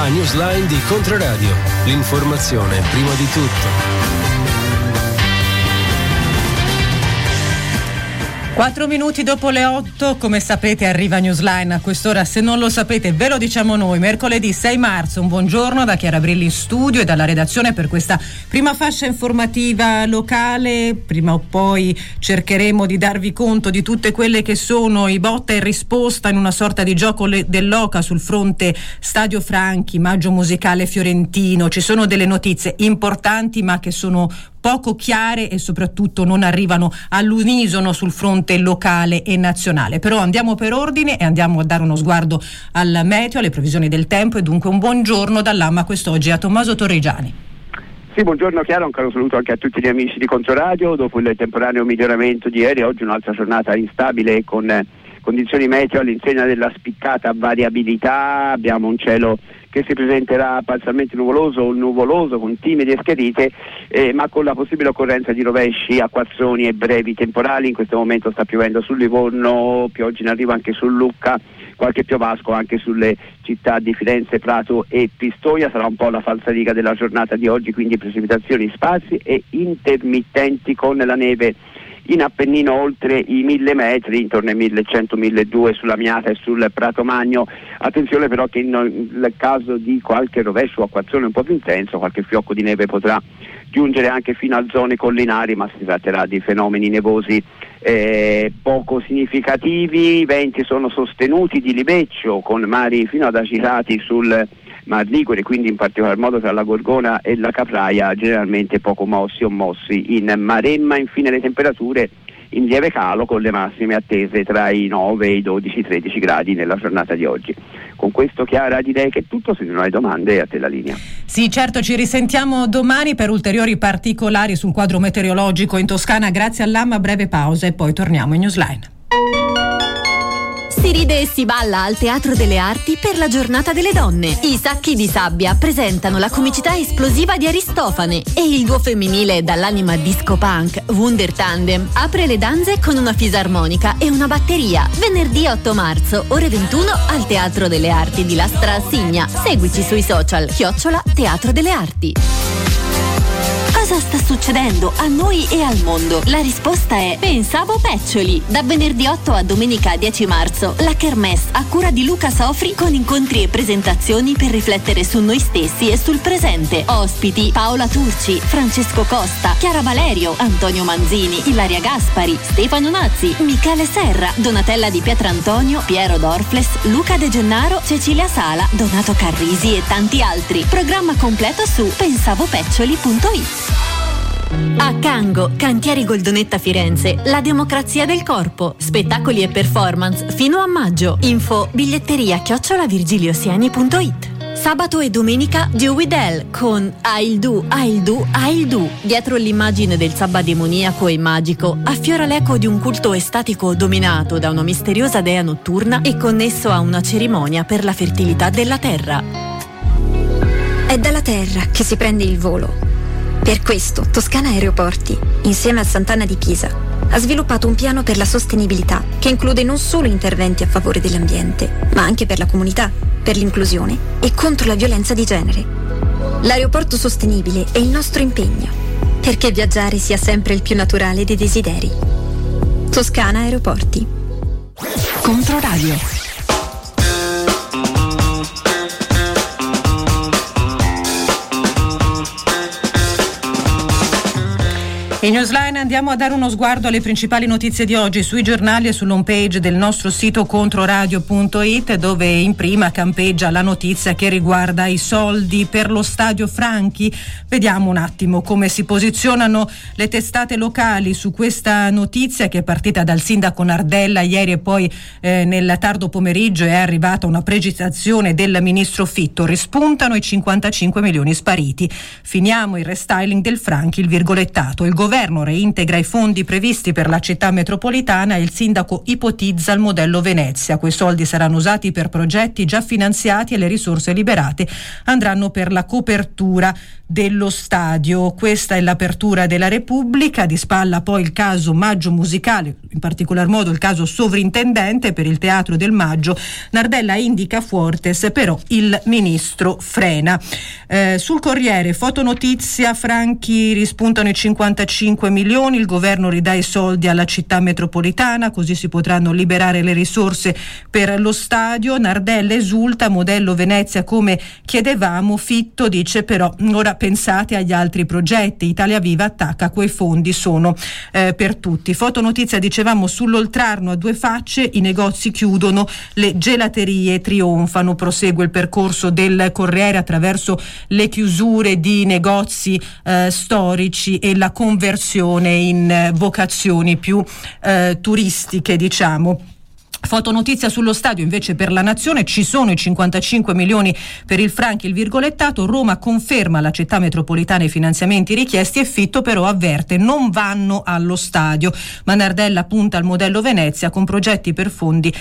La newsline di Controradio. L'informazione prima di tutto. 4 minuti dopo le 8, come sapete arriva Newsline a quest'ora, se non lo sapete ve lo diciamo noi, mercoledì 6 marzo, un buongiorno da Chiara Brilli in studio e dalla redazione per questa prima fascia informativa locale. Prima o poi cercheremo di darvi conto di tutte quelle che sono i botta e risposta in una sorta di gioco dell'oca sul fronte Stadio Franchi, Maggio Musicale Fiorentino. Ci sono delle notizie importanti ma che sono poco chiare e soprattutto non arrivano all'unisono sul fronte locale e nazionale. Però andiamo per ordine e andiamo a dare uno sguardo al meteo, alle previsioni del tempo e dunque un buongiorno dall'AMA quest'oggi a Tommaso Torrigiani. Sì, buongiorno Chiara, un caro saluto anche a tutti gli amici di Controradio. Dopo il temporaneo miglioramento di ieri, oggi un'altra giornata instabile e con condizioni meteo all'insegna della spiccata variabilità. Abbiamo un cielo che si presenterà parzialmente nuvoloso o nuvoloso con timide schiarite, ma con la possibile occorrenza di rovesci, acquazzoni e brevi temporali. In questo momento sta piovendo sul Livorno, pioggia in arrivo anche su Lucca, qualche piovasco anche sulle città di Firenze, Prato e Pistoia. Sarà un po' la falsariga della giornata di oggi, quindi precipitazioni sparsi e intermittenti con la neve in Appennino oltre i 1000 metri, intorno ai 1100-1200 sulla Miata e sul Prato Magno. Attenzione però che nel caso di qualche rovescio o acquazzone un po' più intenso, qualche fiocco di neve potrà giungere anche fino a zone collinari, ma si tratterà di fenomeni nevosi poco significativi. I venti sono sostenuti di libeccio con mari fino ad agitati sul Mar Ligure, quindi in particolar modo tra la Gorgona e la Capraia, generalmente poco mossi o mossi in Maremma. Infine le temperature in lieve calo con le massime attese tra i 9 e i 12-13 gradi nella giornata di oggi. Con questo Chiara direi che è tutto, se non hai domande a te la linea. Sì, certo, ci risentiamo domani per ulteriori particolari sul quadro meteorologico in Toscana. Grazie all'AMA, breve pausa e poi torniamo in Newsline. Si ride e si balla al Teatro delle Arti per la Giornata delle Donne. I Sacchi di Sabbia presentano la comicità esplosiva di Aristofane e il duo femminile dall'anima disco punk Wunder Tandem apre le danze con una fisarmonica e una batteria. Venerdì 8 marzo, ore 21 al Teatro delle Arti di Lastra a Signa. Seguici sui social @Teatro delle Arti. Cosa sta succedendo a noi e al mondo? La risposta è Pensavo Peccioli. Da venerdì 8 a domenica 10 marzo, la Kermesse a cura di Luca Sofri con incontri e presentazioni per riflettere su noi stessi e sul presente. Ospiti: Paola Turci, Francesco Costa, Chiara Valerio, Antonio Manzini, Ilaria Gaspari, Stefano Nazzi, Michele Serra, Donatella Di Pietrantonio, Piero Dorfles, Luca De Gennaro, Cecilia Sala, Donato Carrisi e tanti altri. Programma completo su pensavopeccioli.it. A Cango, Cantieri Goldonetta Firenze, la democrazia del corpo, spettacoli e performance fino a maggio. Info biglietteria@virgiliosiani.it. Sabato e domenica Do With Elle con I'll Do. Dietro l'immagine del sabba demoniaco e magico affiora l'eco di un culto estatico dominato da una misteriosa dea notturna e connesso a una cerimonia per la fertilità della terra. È dalla terra che si prende il volo. Per questo Toscana Aeroporti, insieme a Sant'Anna di Pisa, ha sviluppato un piano per la sostenibilità che include non solo interventi a favore dell'ambiente, ma anche per la comunità, per l'inclusione e contro la violenza di genere. L'aeroporto sostenibile è il nostro impegno, perché viaggiare sia sempre il più naturale dei desideri. Toscana Aeroporti. Controradio. In Newsline andiamo a dare uno sguardo alle principali notizie di oggi sui giornali e sull'home page del nostro sito controradio.it, dove in prima campeggia la notizia che riguarda i soldi per lo Stadio Franchi. Vediamo un attimo come si posizionano le testate locali su questa notizia, che è partita dal sindaco Nardella ieri e poi nel tardo pomeriggio è arrivata una precisazione del ministro Fitto. Rispuntano i 55 milioni spariti. Finiamo il restyling del Franchi, il virgolettato. Il governo governo reintegra i fondi previsti per la città metropolitana e il sindaco ipotizza il modello Venezia. Quei soldi saranno usati per progetti già finanziati e le risorse liberate andranno per la copertura dello stadio. Questa è l'apertura della Repubblica. Di spalla poi il caso Maggio Musicale, in particolar modo il caso sovrintendente per il Teatro del Maggio. Nardella indica Fuortes, però il ministro frena. Sul Corriere, fotonotizia, Franchi rispuntano i 55 milioni, il governo ridà i soldi alla città metropolitana, così si potranno liberare le risorse per lo stadio. Nardella esulta, modello Venezia come chiedevamo. Fitto dice però ora pensate agli altri progetti. Italia Viva attacca, quei fondi sono per tutti. Fotonotizia, dicevamo, sull'Oltrarno a due facce, i negozi chiudono, le gelaterie trionfano. Prosegue il percorso del Corriere attraverso le chiusure di negozi storici e la conversione in vocazioni più turistiche, diciamo. Fotonotizia sullo stadio invece per La Nazione, ci sono i 55 milioni per il Franchi, il virgolettato. Roma conferma alla città metropolitana i finanziamenti richiesti e Fitto però avverte non vanno allo stadio, ma Nardella punta al modello Venezia con progetti per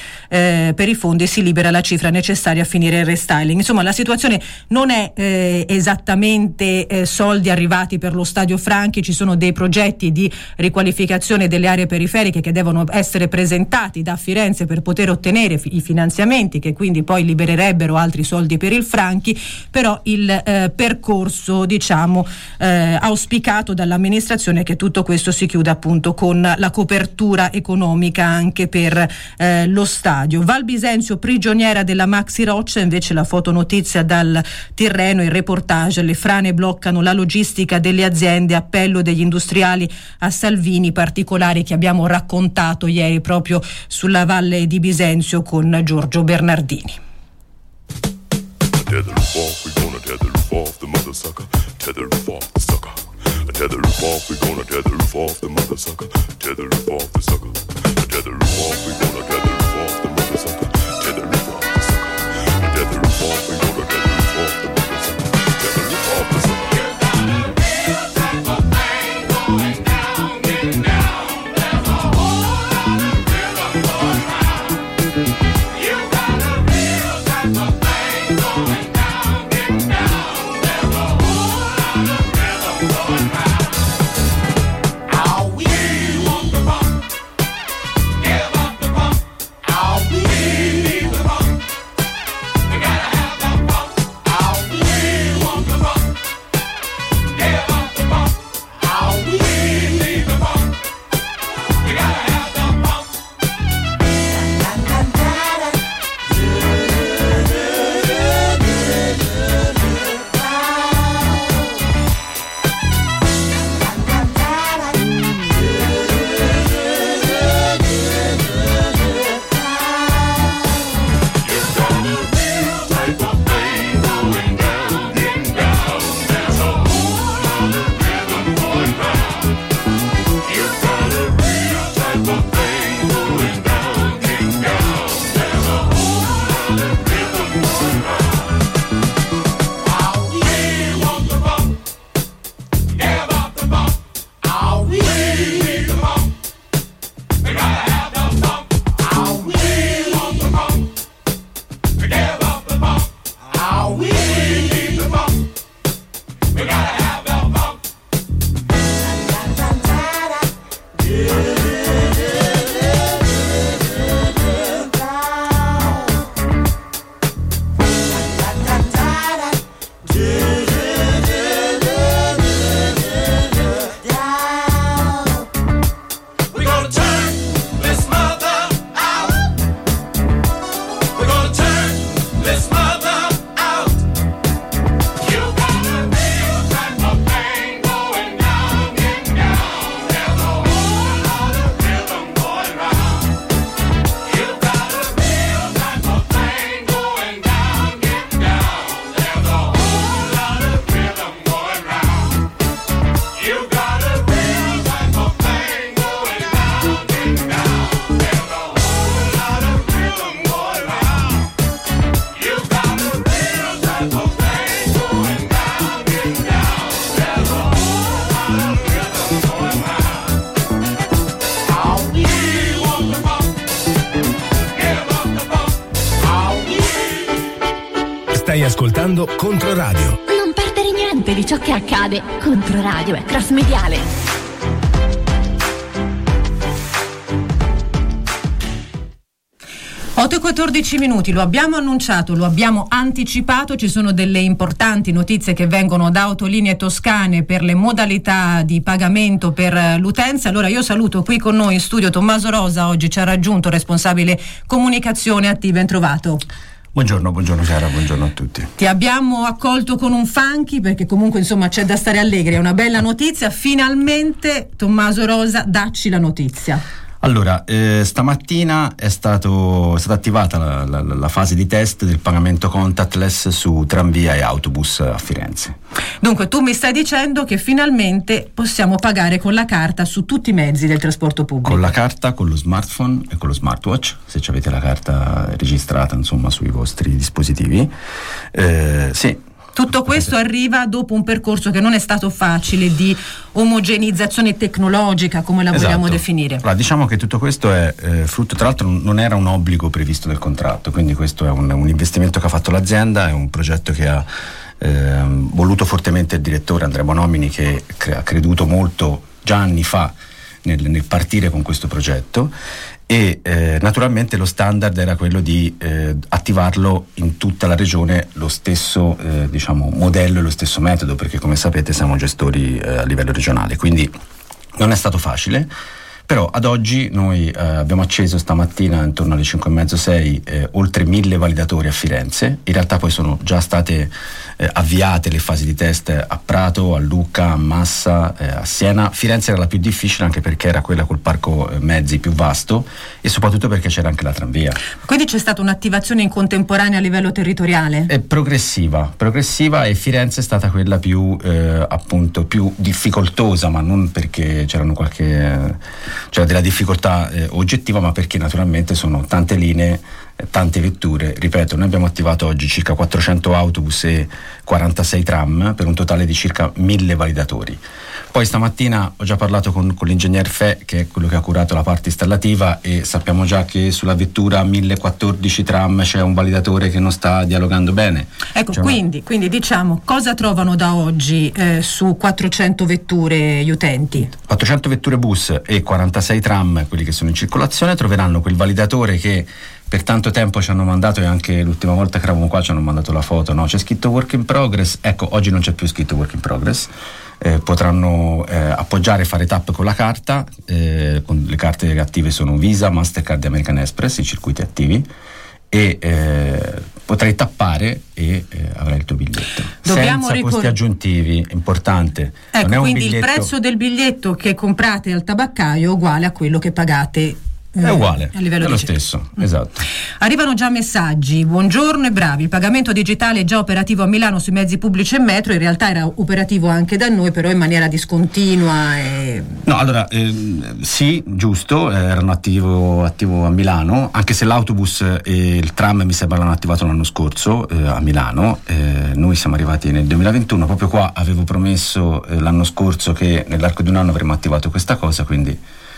i fondi si libera la cifra necessaria a finire il restyling. Insomma, la situazione non è esattamente soldi arrivati per lo stadio Franchi, ci sono dei progetti di riqualificazione delle aree periferiche che devono essere presentati da Firenze per poter ottenere i finanziamenti che quindi poi libererebbero altri soldi per il Franchi, però il percorso, diciamo, auspicato dall'amministrazione è che tutto questo si chiuda appunto con la copertura economica anche per lo stadio. Val Bisenzio prigioniera della Maxi Roccia, invece la fotonotizia dal Tirreno, il reportage, le frane bloccano la logistica delle aziende, appello degli industriali a Salvini, particolari che abbiamo raccontato ieri proprio sulla Valle di Bisenzio con Giorgio Bernardini. Tether roof off, we gonna tether roof off the mother sucker. Tether roof off the sucker. Tether roof off, we gonna tether roof off the mother sucker. Tether roof off the sucker. Tether roof off, we gonna tether roof off the mother sucker. Tether roof off the sucker. Tether roof off, we gonna tether roof off the mother sucker. Tether roof off the sucker. ascoltando Controradio. Non perdere niente di ciò che accade. Controradio è cross mediale. 8:14 minuti, lo abbiamo annunciato, lo abbiamo anticipato, ci sono delle importanti notizie che vengono da Autolinee Toscane per le modalità di pagamento per l'utenza. Allora io saluto qui con noi in studio Tommaso Rosa, oggi ci ha raggiunto, responsabile comunicazione attiva, ben trovato. Buongiorno Chiara, buongiorno a tutti. Ti abbiamo accolto con un funky perché comunque insomma c'è da stare allegri, è una bella notizia, finalmente Tommaso Rosa, dacci la notizia. Allora, stamattina è stata attivata la fase di test del pagamento contactless su tranvia e autobus a Firenze. Dunque tu mi stai dicendo che finalmente possiamo pagare con la carta su tutti i mezzi del trasporto pubblico? Con la carta, con lo smartphone e con lo smartwatch, se avete la carta registrata insomma sui vostri dispositivi. Sì. Tutto questo arriva dopo un percorso che non è stato facile di omogenizzazione tecnologica, come la vogliamo definire. Allora, diciamo che tutto questo è frutto, tra l'altro non era un obbligo previsto nel contratto, quindi questo è un investimento che ha fatto l'azienda, è un progetto che ha voluto fortemente il direttore Andrea Bonomini, che ha creduto molto già anni fa nel partire con questo progetto. E naturalmente lo standard era quello di attivarlo in tutta la regione lo stesso modello e lo stesso metodo, perché come sapete siamo gestori a livello regionale, quindi non è stato facile. Però ad oggi noi abbiamo acceso stamattina intorno alle 5:30-6 oltre 1000 validatori a Firenze. In realtà poi sono già state avviate le fasi di test a Prato, a Lucca, a Massa, a Siena. Firenze era la più difficile anche perché era quella col parco mezzi più vasto e soprattutto perché c'era anche la tranvia. Quindi c'è stata un'attivazione in contemporanea a livello territoriale? È progressiva e Firenze è stata quella più appunto più difficoltosa, ma non perché c'era della difficoltà oggettiva, ma perché naturalmente sono tante linee, tante vetture. Ripeto, noi abbiamo attivato oggi circa 400 autobus e 46 tram per un totale di circa 1000 validatori. Poi stamattina ho già parlato con l'ingegner Fe, che è quello che ha curato la parte installativa, e sappiamo già che sulla vettura 1014 tram c'è un validatore che non sta dialogando bene. Ecco, quindi diciamo, cosa trovano da oggi su 400 vetture gli utenti? 400 vetture bus e 46 tram, quelli che sono in circolazione, troveranno quel validatore che per tanto tempo ci hanno mandato, e anche l'ultima volta che eravamo qua ci hanno mandato la foto, no? C'è scritto work in progress. Ecco, oggi non c'è più scritto work in progress. Potranno appoggiare e fare tap con la carta, con le carte attive sono Visa, Mastercard e American Express, i circuiti attivi, e potrai tappare e avrai il tuo biglietto senza costi aggiuntivi. Importante. Ecco, non è quindi un biglietto... il prezzo del biglietto che comprate al tabaccaio è uguale a quello che pagate è uguale, a livello è lo stesso, esatto. Arrivano già messaggi: buongiorno e bravi, il pagamento digitale è già operativo a Milano sui mezzi pubblici e metro. In realtà era operativo anche da noi, però in maniera discontinua No, allora sì, giusto, erano attivo a Milano, anche se l'autobus e il tram mi sembra l'hanno attivato l'anno scorso a Milano. Noi siamo arrivati nel 2021, proprio qua avevo promesso l'anno scorso che nell'arco di un anno avremmo attivato questa cosa, quindi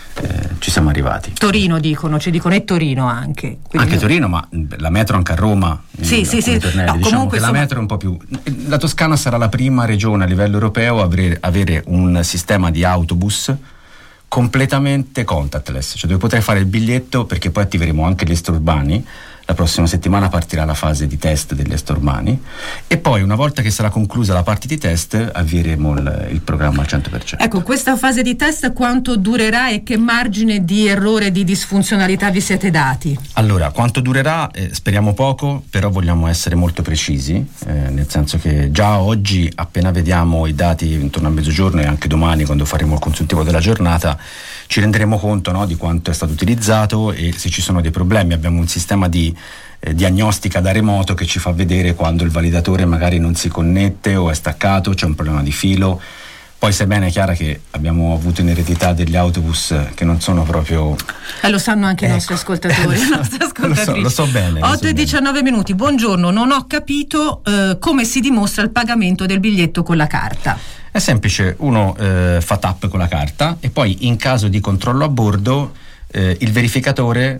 ci siamo arrivati. Torino ci dicono e Torino anche. Anche Torino, ma la metro anche a Roma. Sì. No, diciamo comunque che la metro è un po' più. La Toscana sarà la prima regione a livello europeo a avere un sistema di autobus completamente contactless, cioè dove potrai fare il biglietto, perché poi attiveremo anche gli extraurbani. La prossima settimana partirà la fase di test degli extraurbani e poi una volta che sarà conclusa la parte di test avvieremo il programma al 100%. Ecco, questa fase di test quanto durerà e che margine di errore, di disfunzionalità vi siete dati? Allora, quanto durerà? Speriamo poco, però vogliamo essere molto precisi, nel senso che già oggi, appena vediamo i dati intorno a mezzogiorno e anche domani quando faremo il consuntivo della giornata, ci renderemo conto, no, di quanto è stato utilizzato e se ci sono dei problemi. Abbiamo un sistema di diagnostica da remoto che ci fa vedere quando il validatore magari non si connette o è staccato, c'è un problema di filo. Poi sai bene, Chiara, che abbiamo avuto in eredità degli autobus che non sono proprio... lo sanno anche i nostri ascoltatori, le nostre ascoltatrici. Lo so bene. 8:19 minuti, buongiorno, non ho capito come si dimostra il pagamento del biglietto con la carta. È semplice, uno fa tap con la carta e poi in caso di controllo a bordo il verificatore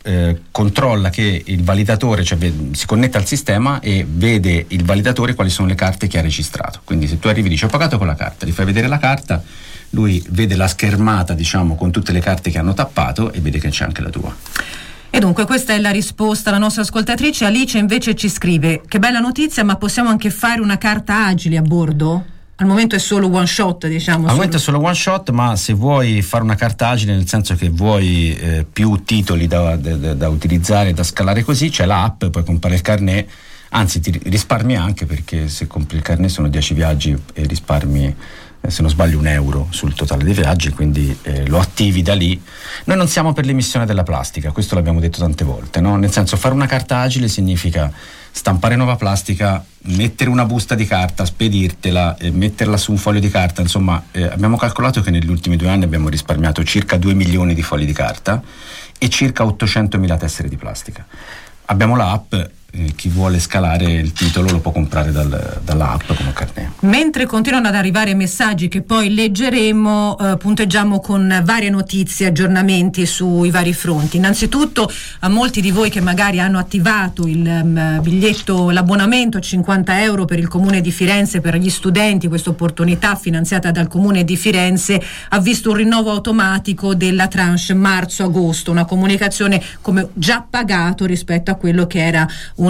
controlla che il validatore, cioè si connette al sistema e vede il validatore quali sono le carte che ha registrato. Quindi se tu arrivi e dici ho pagato con la carta, gli fai vedere la carta, lui vede la schermata, diciamo, con tutte le carte che hanno tappato e vede che c'è anche la tua. E dunque questa è la risposta. La nostra ascoltatrice Alice invece ci scrive: che bella notizia, ma possiamo anche fare una carta agile a bordo? Al momento è solo one shot, diciamo. Al momento è solo one shot, ma se vuoi fare una carta agile, nel senso che vuoi più titoli da utilizzare, da scalare così, c'è l'app, puoi comprare il carnet, anzi ti risparmi anche, perché se compri il carnet sono 10 viaggi e risparmi, se non sbaglio, €1 sul totale dei viaggi, quindi lo attivi da lì. Noi non siamo per l'emissione della plastica, questo l'abbiamo detto tante volte, no? Nel senso, fare una carta agile significa stampare nuova plastica, mettere una busta di carta, spedirtela, metterla su un foglio di carta. Insomma, abbiamo calcolato che negli ultimi 2 anni abbiamo risparmiato circa 2 milioni di fogli di carta e circa 800.000 tessere di plastica. Abbiamo l'app, chi vuole scalare il titolo lo può comprare dall'app come carnet. Mentre continuano ad arrivare messaggi che poi leggeremo, punteggiamo con varie notizie, aggiornamenti sui vari fronti. Innanzitutto a molti di voi che magari hanno attivato il biglietto, l'abbonamento a €50 per il Comune di Firenze per gli studenti, questa opportunità finanziata dal Comune di Firenze ha visto un rinnovo automatico della tranche marzo-agosto, una comunicazione come già pagato rispetto a quello che era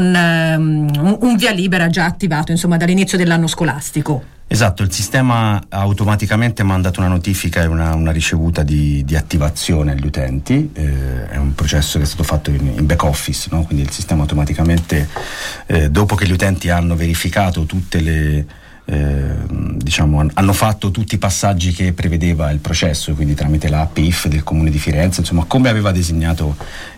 un via libera già attivato, insomma, dall'inizio dell'anno scolastico. Esatto, il sistema ha automaticamente mandato una notifica e una ricevuta di attivazione agli utenti. È un processo che è stato fatto in back office, no? Quindi il sistema automaticamente, dopo che gli utenti hanno verificato tutte le hanno fatto tutti i passaggi che prevedeva il processo, quindi tramite l'app IF del Comune di Firenze, insomma come aveva disegnato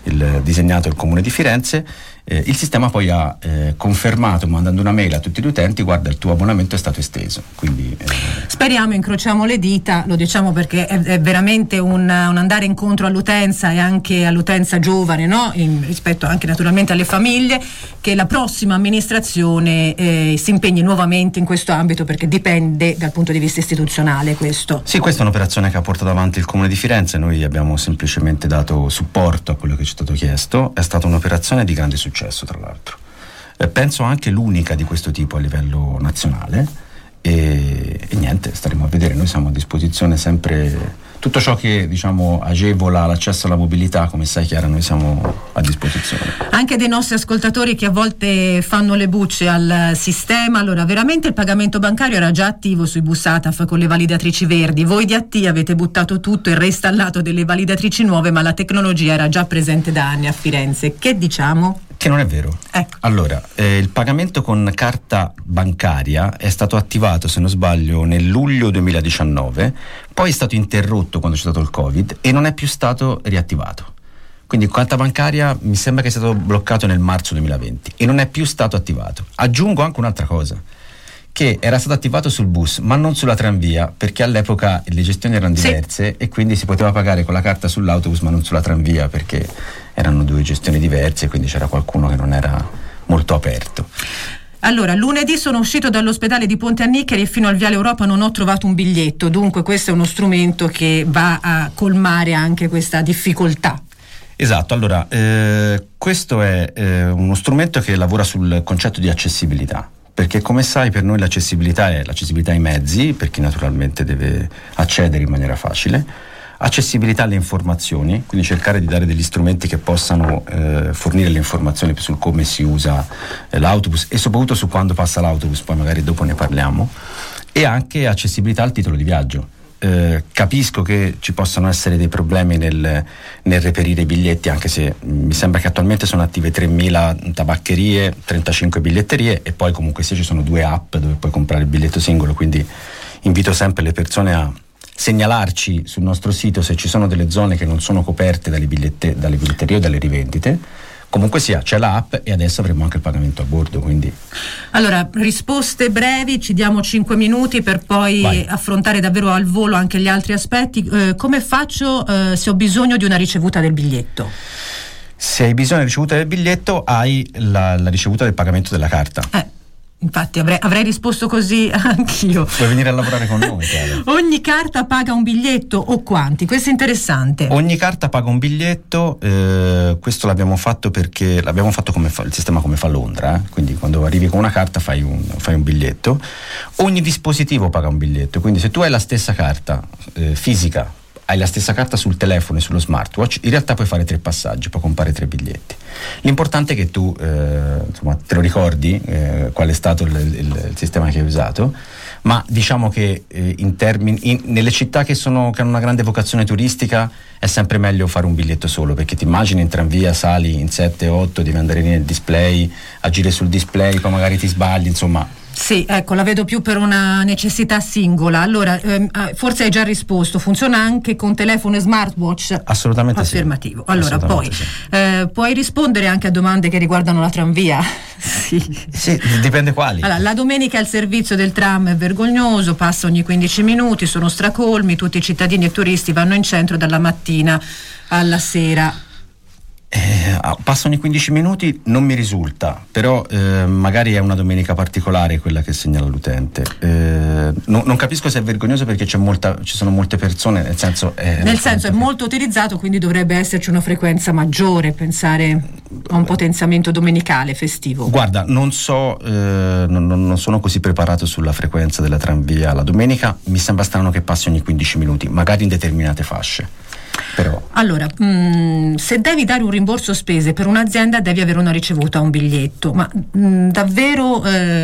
il Comune di Firenze, il sistema poi ha confermato, mandando una mail a tutti gli utenti: guarda, il tuo abbonamento è stato esteso. Quindi speriamo, incrociamo le dita, lo diciamo perché è veramente un andare incontro all'utenza e anche all'utenza giovane, no? Rispetto anche naturalmente alle famiglie, che la prossima amministrazione si impegni nuovamente in questo ambito, perché dipende dal punto di vista istituzionale questo. Sì, questa è un'operazione che ha portato avanti il Comune di Firenze, noi abbiamo semplicemente dato supporto a quello che ci è stato chiesto. È stata un'operazione di grande successo, tra l'altro. Penso anche l'unica di questo tipo a livello nazionale e niente, staremo a vedere. Noi siamo a disposizione sempre, tutto ciò che agevola l'accesso alla mobilità, come sai Chiara, noi siamo a disposizione. Anche dei nostri ascoltatori che a volte fanno le bucce al sistema. Allora, veramente il pagamento bancario era già attivo sui bus ATAF con le validatrici verdi, voi di AT avete buttato tutto e reinstallato delle validatrici nuove, ma la tecnologia era già presente da anni a Firenze. Che diciamo? Che non è vero. Ecco. Allora, il pagamento con carta bancaria è stato attivato, se non sbaglio, nel luglio 2019, poi è stato interrotto quando c'è stato il Covid e non è più stato riattivato. Quindi carta bancaria mi sembra che sia stato bloccato nel marzo 2020 e non è più stato attivato. Aggiungo anche un'altra cosa, che era stato attivato sul bus ma non sulla tranvia, perché all'epoca le gestioni erano diverse, sì, e quindi si poteva pagare con la carta sull'autobus ma non sulla tranvia, perché erano 2 gestioni diverse e quindi c'era qualcuno che non era molto aperto. Allora, lunedì sono uscito dall'ospedale di Ponte Anniccheri e fino al Viale Europa non ho trovato un biglietto, dunque questo è uno strumento che va a colmare anche questa difficoltà. Esatto, allora questo è uno strumento che lavora sul concetto di accessibilità, perché come sai per noi l'accessibilità è l'accessibilità ai mezzi, per chi naturalmente deve accedere in maniera facile, accessibilità alle informazioni, quindi cercare di dare degli strumenti che possano fornire le informazioni sul come si usa l'autobus e soprattutto su quando passa l'autobus, poi magari dopo ne parliamo, e anche accessibilità al titolo di viaggio. Capisco che ci possano essere dei problemi nel reperire i biglietti, anche se mi sembra che attualmente sono attive 3.000 tabaccherie, 35 biglietterie e poi comunque ci sono 2 app dove puoi comprare il biglietto singolo, quindi invito sempre le persone a segnalarci sul nostro sito se ci sono delle zone che non sono coperte dalle biglietterie o dalle rivendite. Comunque sia, c'è l'app e adesso avremo anche il pagamento a bordo, quindi. Allora, risposte brevi, ci diamo 5 minuti per poi affrontare davvero al volo anche gli altri aspetti. Come faccio se ho bisogno di una ricevuta del biglietto? Se hai bisogno di ricevuta del biglietto hai la ricevuta del pagamento della carta. Infatti avrei risposto così anch'io. Puoi venire a lavorare con noi, Chiara. Ogni carta paga un biglietto o quanti? Questo è interessante. Ogni carta paga un biglietto, questo l'abbiamo fatto perché l'abbiamo fatto come il sistema come fa Londra, quindi quando arrivi con una carta fai un biglietto. Ogni dispositivo paga un biglietto, quindi se tu hai la stessa carta fisica, hai la stessa carta sul telefono e sullo smartwatch, in realtà puoi fare 3 passaggi, puoi comprare 3 biglietti. L'importante è che tu te lo ricordi qual è stato il sistema che hai usato, ma diciamo che nelle città che hanno una grande vocazione turistica è sempre meglio fare un biglietto solo, perché ti immagini in tranvia, sali in 7-8, devi andare nel display, agire sul display, poi magari ti sbagli, insomma. Sì, ecco, la vedo più per una necessità singola. Allora, forse hai già risposto, funziona anche con telefono e smartwatch? Assolutamente affermativo. Sì. Allora, assolutamente poi sì. Puoi rispondere anche a domande che riguardano la tranvia? Sì, dipende quali. Allora, la domenica il servizio del tram è vergognoso, passa ogni 15 minuti, sono stracolmi, tutti i cittadini e turisti vanno in centro dalla mattina alla sera. Passano i 15 minuti, non mi risulta, però magari è una domenica particolare quella che segnala l'utente. Non capisco se è vergognoso perché ci sono molte persone, nel senso è molto utilizzato, quindi dovrebbe esserci una frequenza maggiore, pensare a un potenziamento domenicale festivo. Guarda, non so, non sono così preparato sulla frequenza della tranvia la domenica, mi sembra strano che passi ogni 15 minuti, magari in determinate fasce. Però. Allora, se devi dare un rimborso spese per un'azienda devi avere una ricevuta, un biglietto, ma davvero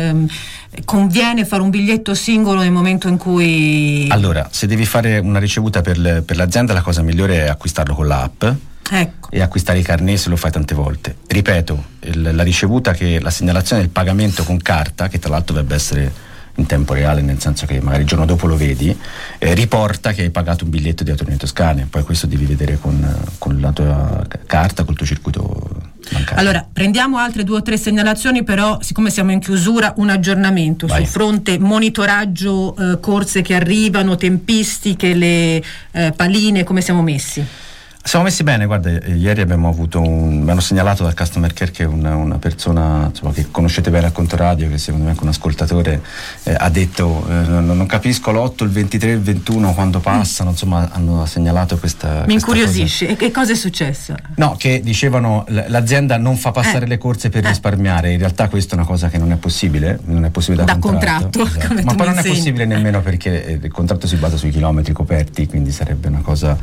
conviene fare un biglietto singolo nel momento in cui... Allora, se devi fare una ricevuta per l'azienda, la cosa migliore è acquistarlo con l'app. Ecco. E acquistare i carnet se lo fai tante volte. Ripeto, la ricevuta, che la segnalazione del pagamento con carta, che tra l'altro dovrebbe essere in tempo reale, nel senso che magari il giorno dopo lo vedi, riporta che hai pagato un biglietto di Autolinee Toscane, poi questo devi vedere con la tua carta, col tuo circuito bancario. Allora, prendiamo altre 2 o 3 segnalazioni, però siccome siamo in chiusura, un aggiornamento. Vai. Sul fronte monitoraggio, corse che arrivano, tempistiche, le paline, come siamo messi? Siamo messi bene, guarda, ieri mi hanno segnalato dal customer care che una persona, insomma, che conoscete bene al Contoradio, che secondo me è anche un ascoltatore, ha detto non capisco l'8, il 23, il 21 quando passano, insomma hanno segnalato questa Mi incuriosisce, cosa. E che cosa è successo? No, che dicevano l'azienda non fa passare le corse per risparmiare, in realtà questa è una cosa che non è possibile da contratto. Esatto. Ma poi non è possibile nemmeno perché il contratto si basa sui chilometri coperti, quindi sarebbe una cosa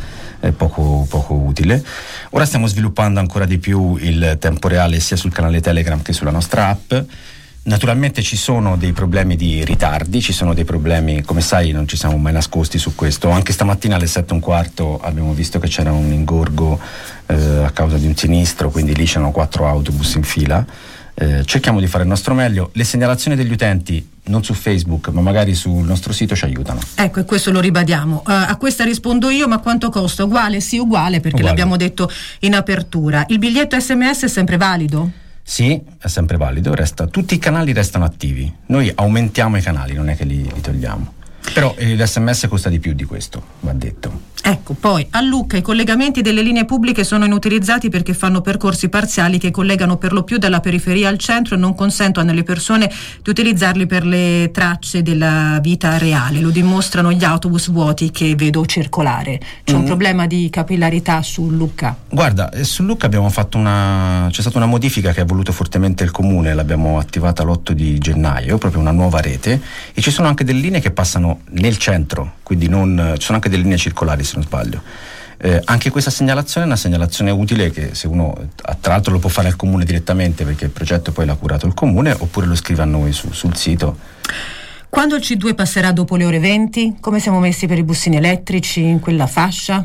poco utile. Ora stiamo sviluppando ancora di più il tempo reale sia sul canale Telegram che sulla nostra app. Naturalmente ci sono dei problemi di ritardi, ci sono dei problemi, come sai non ci siamo mai nascosti su questo. Anche stamattina alle 7:15 abbiamo visto che c'era un ingorgo a causa di un sinistro, quindi lì c'erano 4 autobus in fila. Cerchiamo di fare il nostro meglio. Le segnalazioni degli utenti non su Facebook ma magari sul nostro sito ci aiutano. Ecco, e questo lo ribadiamo. A questa rispondo io, ma quanto costa? Uguale? Sì, uguale, perché l'abbiamo detto in apertura. Il biglietto SMS è sempre valido? Sì, è sempre valido, tutti i canali restano attivi. Noi aumentiamo i canali, non è che li togliamo. Però l'SMS costa di più di questo, va detto. Ecco, poi a Lucca i collegamenti delle linee pubbliche sono inutilizzati perché fanno percorsi parziali che collegano per lo più dalla periferia al centro e non consentono alle persone di utilizzarli per le tracce della vita reale. Lo dimostrano gli autobus vuoti che vedo circolare. C'è un problema di capillarità su Lucca? Guarda, su Lucca c'è stata una modifica che ha voluto fortemente il comune, l'abbiamo attivata l'8 di gennaio, proprio una nuova rete, e ci sono anche delle linee che passano nel centro, quindi ci sono anche delle linee circolari se non sbaglio. Anche questa segnalazione è una segnalazione utile che se uno, tra l'altro, lo può fare al comune direttamente perché il progetto poi l'ha curato il comune, oppure lo scrive a noi sul sito. Quando il C2 passerà dopo le ore 20? Come siamo messi per i bussini elettrici in quella fascia?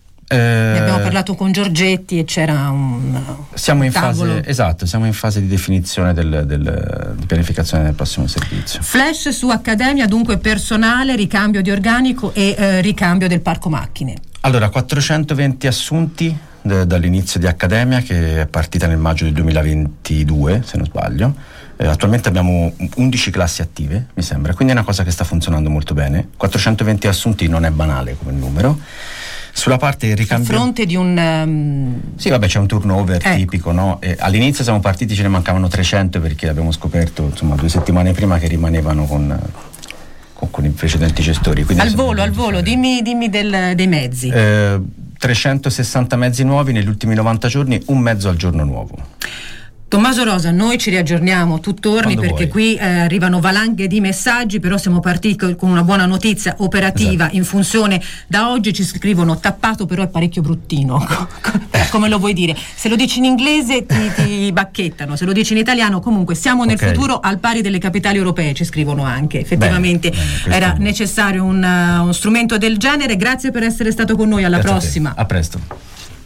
Ne abbiamo parlato con Giorgetti e c'era un tavolo. Siamo in fase di definizione di pianificazione del prossimo servizio. Flash su Accademia, dunque personale, ricambio di organico e ricambio del parco macchine. Allora, 420 assunti dall'inizio di Accademia, che è partita nel maggio del 2022 se non sbaglio. Attualmente abbiamo 11 classi attive, mi sembra, quindi è una cosa che sta funzionando molto bene. 420 assunti non è banale come numero. Sulla parte del ricambio, a fronte di un sì, vabbè, c'è un turnover tipico, no? E all'inizio siamo partiti, ce ne mancavano 300 perché abbiamo scoperto, insomma, 2 settimane prima che rimanevano con i precedenti gestori. Al volo, dimmi dei mezzi. 360 mezzi nuovi negli ultimi 90 giorni, un mezzo al giorno nuovo. Tommaso Rosa, noi ci riaggiorniamo, tu torni Quando perché vuoi. qui arrivano valanghe di messaggi, però siamo partiti con una buona notizia operativa, esatto. In funzione da oggi ci scrivono tappato, però è parecchio bruttino, come lo vuoi dire? Se lo dici in inglese ti bacchettano, se lo dici in italiano comunque siamo nel futuro al pari delle capitali europee, ci scrivono anche, effettivamente bene, era necessario uno strumento del genere. Grazie per essere stato con noi, alla prossima. A presto.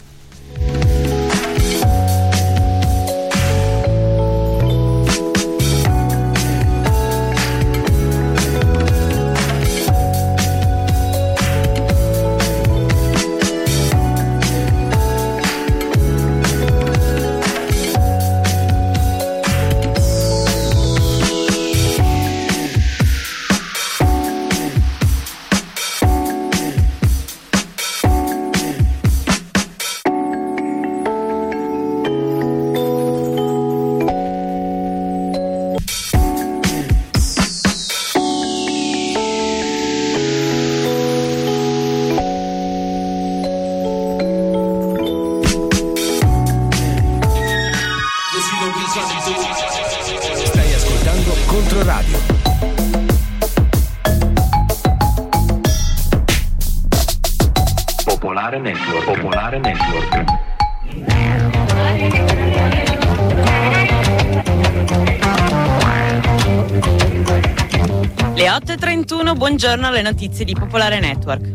Stai ascoltando Controradio. Popolare Network. Le 8.31, buongiorno alle notizie di Popolare Network.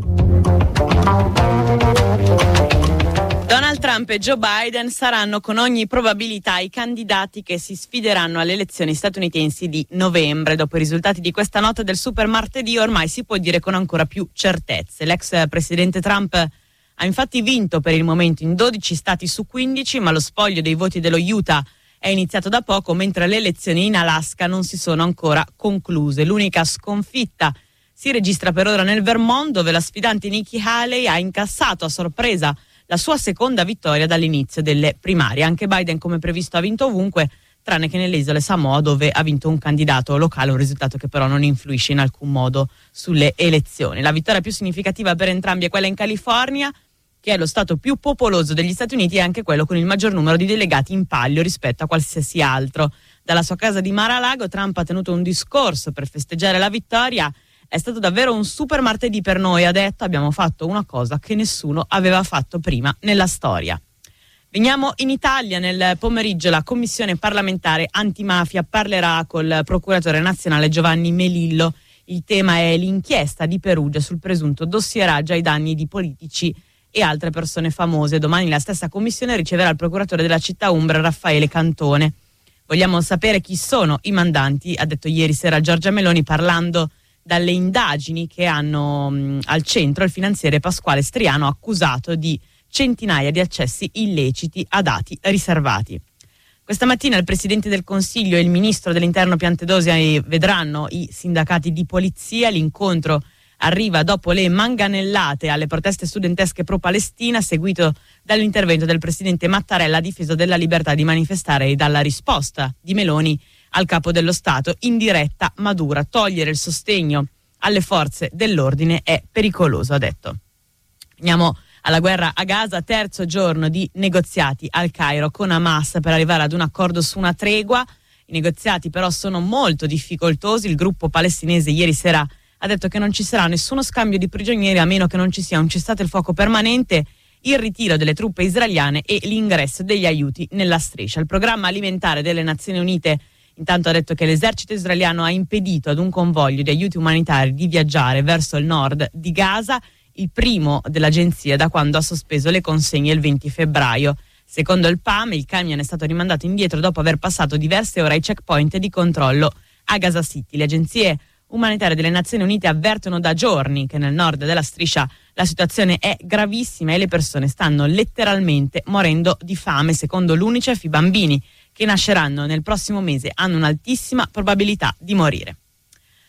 Donald Trump e Joe Biden saranno con ogni probabilità i candidati che si sfideranno alle elezioni statunitensi di novembre. Dopo i risultati di questa notte del super martedì ormai si può dire con ancora più certezze. L'ex presidente Trump ha infatti vinto per il momento in 12 stati su 15, ma lo spoglio dei voti dello Utah è iniziato da poco, mentre le elezioni in Alaska non si sono ancora concluse. L'unica sconfitta si registra per ora nel Vermont, dove la sfidante Nikki Haley ha incassato a sorpresa la sua seconda vittoria dall'inizio delle primarie. Anche Biden, come previsto, ha vinto ovunque, tranne che nelle isole Samoa, dove ha vinto un candidato locale, un risultato che però non influisce in alcun modo sulle elezioni. La vittoria più significativa per entrambi è quella in California, che è lo stato più popoloso degli Stati Uniti e anche quello con il maggior numero di delegati in palio rispetto a qualsiasi altro. Dalla sua casa di Mar-a-Lago Trump ha tenuto un discorso per festeggiare la vittoria. È stato davvero un super martedì per noi, ha detto, abbiamo fatto una cosa che nessuno aveva fatto prima nella storia. Veniamo in Italia. Nel pomeriggio la Commissione parlamentare antimafia parlerà col procuratore nazionale Giovanni Melillo. Il tema è l'inchiesta di Perugia sul presunto dossieraggio ai danni di politici e altre persone famose. Domani la stessa commissione riceverà il procuratore della città umbra Raffaele Cantone. Vogliamo sapere chi sono i mandanti, ha detto ieri sera Giorgia Meloni, parlando dalle indagini che hanno al centro il finanziere Pasquale Striano, accusato di centinaia di accessi illeciti a dati riservati. Questa mattina il Presidente del Consiglio e il Ministro dell'Interno Piantedosi vedranno i sindacati di polizia. L'incontro arriva dopo le manganellate alle proteste studentesche pro-Palestina, seguito dall'intervento del Presidente Mattarella a difesa della libertà di manifestare e dalla risposta di Meloni al capo dello Stato in diretta Madura. Togliere il sostegno alle forze dell'ordine è pericoloso, ha detto. Andiamo alla guerra a Gaza, terzo giorno di negoziati al Cairo con Hamas per arrivare ad un accordo su una tregua. I negoziati però sono molto difficoltosi. Il gruppo palestinese ieri sera ha detto che non ci sarà nessuno scambio di prigionieri a meno che non ci sia un cessate il fuoco permanente, il ritiro delle truppe israeliane e l'ingresso degli aiuti nella striscia. Il programma alimentare delle Nazioni Unite intanto ha detto che l'esercito israeliano ha impedito ad un convoglio di aiuti umanitari di viaggiare verso il nord di Gaza, il primo dell'agenzia da quando ha sospeso le consegne il 20 febbraio. Secondo il PAM, il camion è stato rimandato indietro dopo aver passato diverse ore ai checkpoint di controllo a Gaza City. Le agenzie umanitarie delle Nazioni Unite avvertono da giorni che nel nord della striscia la situazione è gravissima e le persone stanno letteralmente morendo di fame. Secondo l'UNICEF, i bambini che nasceranno nel prossimo mese hanno un'altissima probabilità di morire.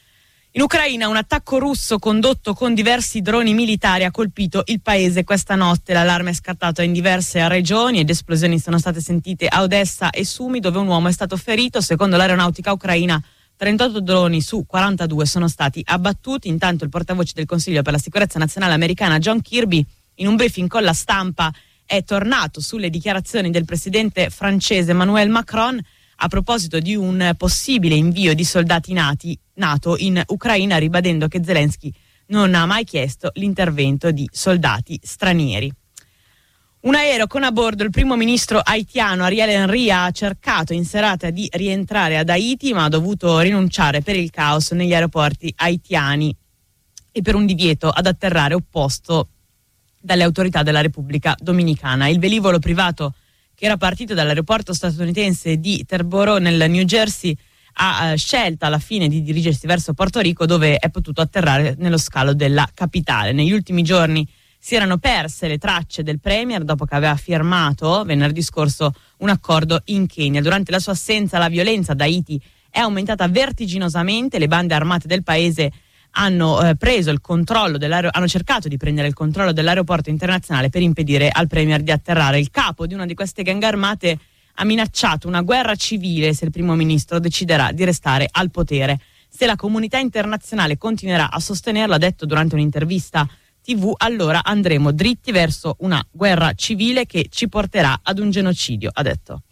In Ucraina un attacco russo condotto con diversi droni militari ha colpito il paese questa notte. L'allarme è scattato in diverse regioni ed esplosioni sono state sentite a Odessa e Sumi, dove un uomo è stato ferito. Secondo l'aeronautica ucraina 38 droni su 42 sono stati abbattuti. Intanto il portavoce del Consiglio per la sicurezza nazionale americana John Kirby, in un briefing con la stampa, è tornato sulle dichiarazioni del presidente francese Emmanuel Macron a proposito di un possibile invio di soldati NATO in Ucraina, ribadendo che Zelensky non ha mai chiesto l'intervento di soldati stranieri. Un aereo con a bordo il primo ministro haitiano Ariel Henry ha cercato in serata di rientrare ad Haiti, ma ha dovuto rinunciare per il caos negli aeroporti haitiani e per un divieto ad atterrare opposto dalle autorità della Repubblica Dominicana. Il velivolo privato che era partito dall'aeroporto statunitense di Terboro nel New Jersey ha scelto alla fine di dirigersi verso Porto Rico, dove è potuto atterrare nello scalo della capitale. Negli ultimi giorni si erano perse le tracce del premier dopo che aveva firmato venerdì scorso un accordo in Kenya. Durante la sua assenza la violenza ad Haiti è aumentata vertiginosamente. Le bande armate del paese hanno cercato di prendere il controllo dell'aeroporto internazionale per impedire al premier di atterrare. Il capo di una di queste gang armate ha minacciato una guerra civile se il primo ministro deciderà di restare al potere. Se la comunità internazionale continuerà a sostenerlo, ha detto durante un'intervista TV, allora andremo dritti verso una guerra civile che ci porterà ad un genocidio, ha detto.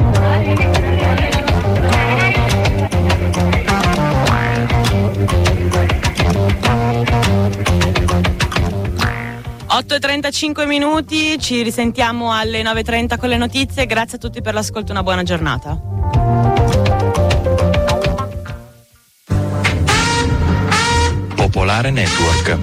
8:35 minuti, ci risentiamo alle 9:30 con le notizie. Grazie a tutti per l'ascolto, una buona giornata. Popolare Network.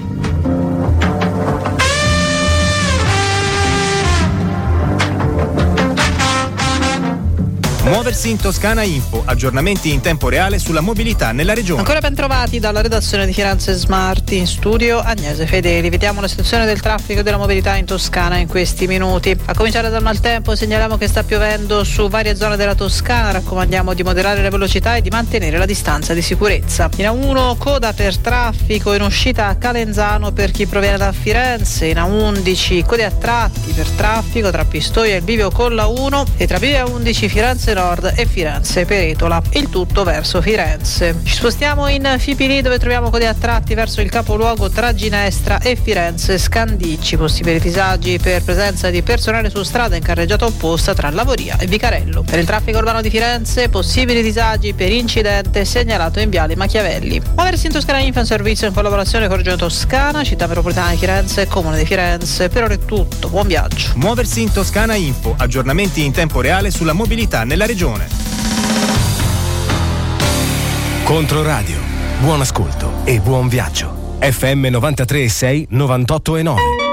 Muoversi in Toscana Info, aggiornamenti in tempo reale sulla mobilità nella regione. Ancora ben trovati dalla redazione di Firenze Smart, in studio Agnese Fedeli. Vediamo la situazione del traffico e della mobilità in Toscana in questi minuti. A cominciare dal maltempo, segnaliamo che sta piovendo su varie zone della Toscana, raccomandiamo di moderare la velocità e di mantenere la distanza di sicurezza. In A1 coda per traffico in uscita a Calenzano per chi proviene da Firenze, in A11 code a tratti per traffico tra Pistoia e il bivio con la 1 e tra bivio A11 Firenze Nord e Firenze Peretola, il tutto verso Firenze. Ci spostiamo in Fipili, dove troviamo code a tratti verso il capoluogo tra Ginestra e Firenze Scandicci, possibili disagi per presenza di personale su strada in carreggiata opposta tra Lavoria e Vicarello. Per il traffico urbano di Firenze, possibili disagi per incidente segnalato in viale Machiavelli. Muoversi in Toscana Info, un servizio in collaborazione con Regione Toscana, Città Metropolitana di Firenze e Comune di Firenze. Per ora è tutto, buon viaggio. Muoversi in Toscana Info, aggiornamenti in tempo reale sulla mobilità nella regione. Controradio, buon ascolto e buon viaggio. FM 93.6, 98.9.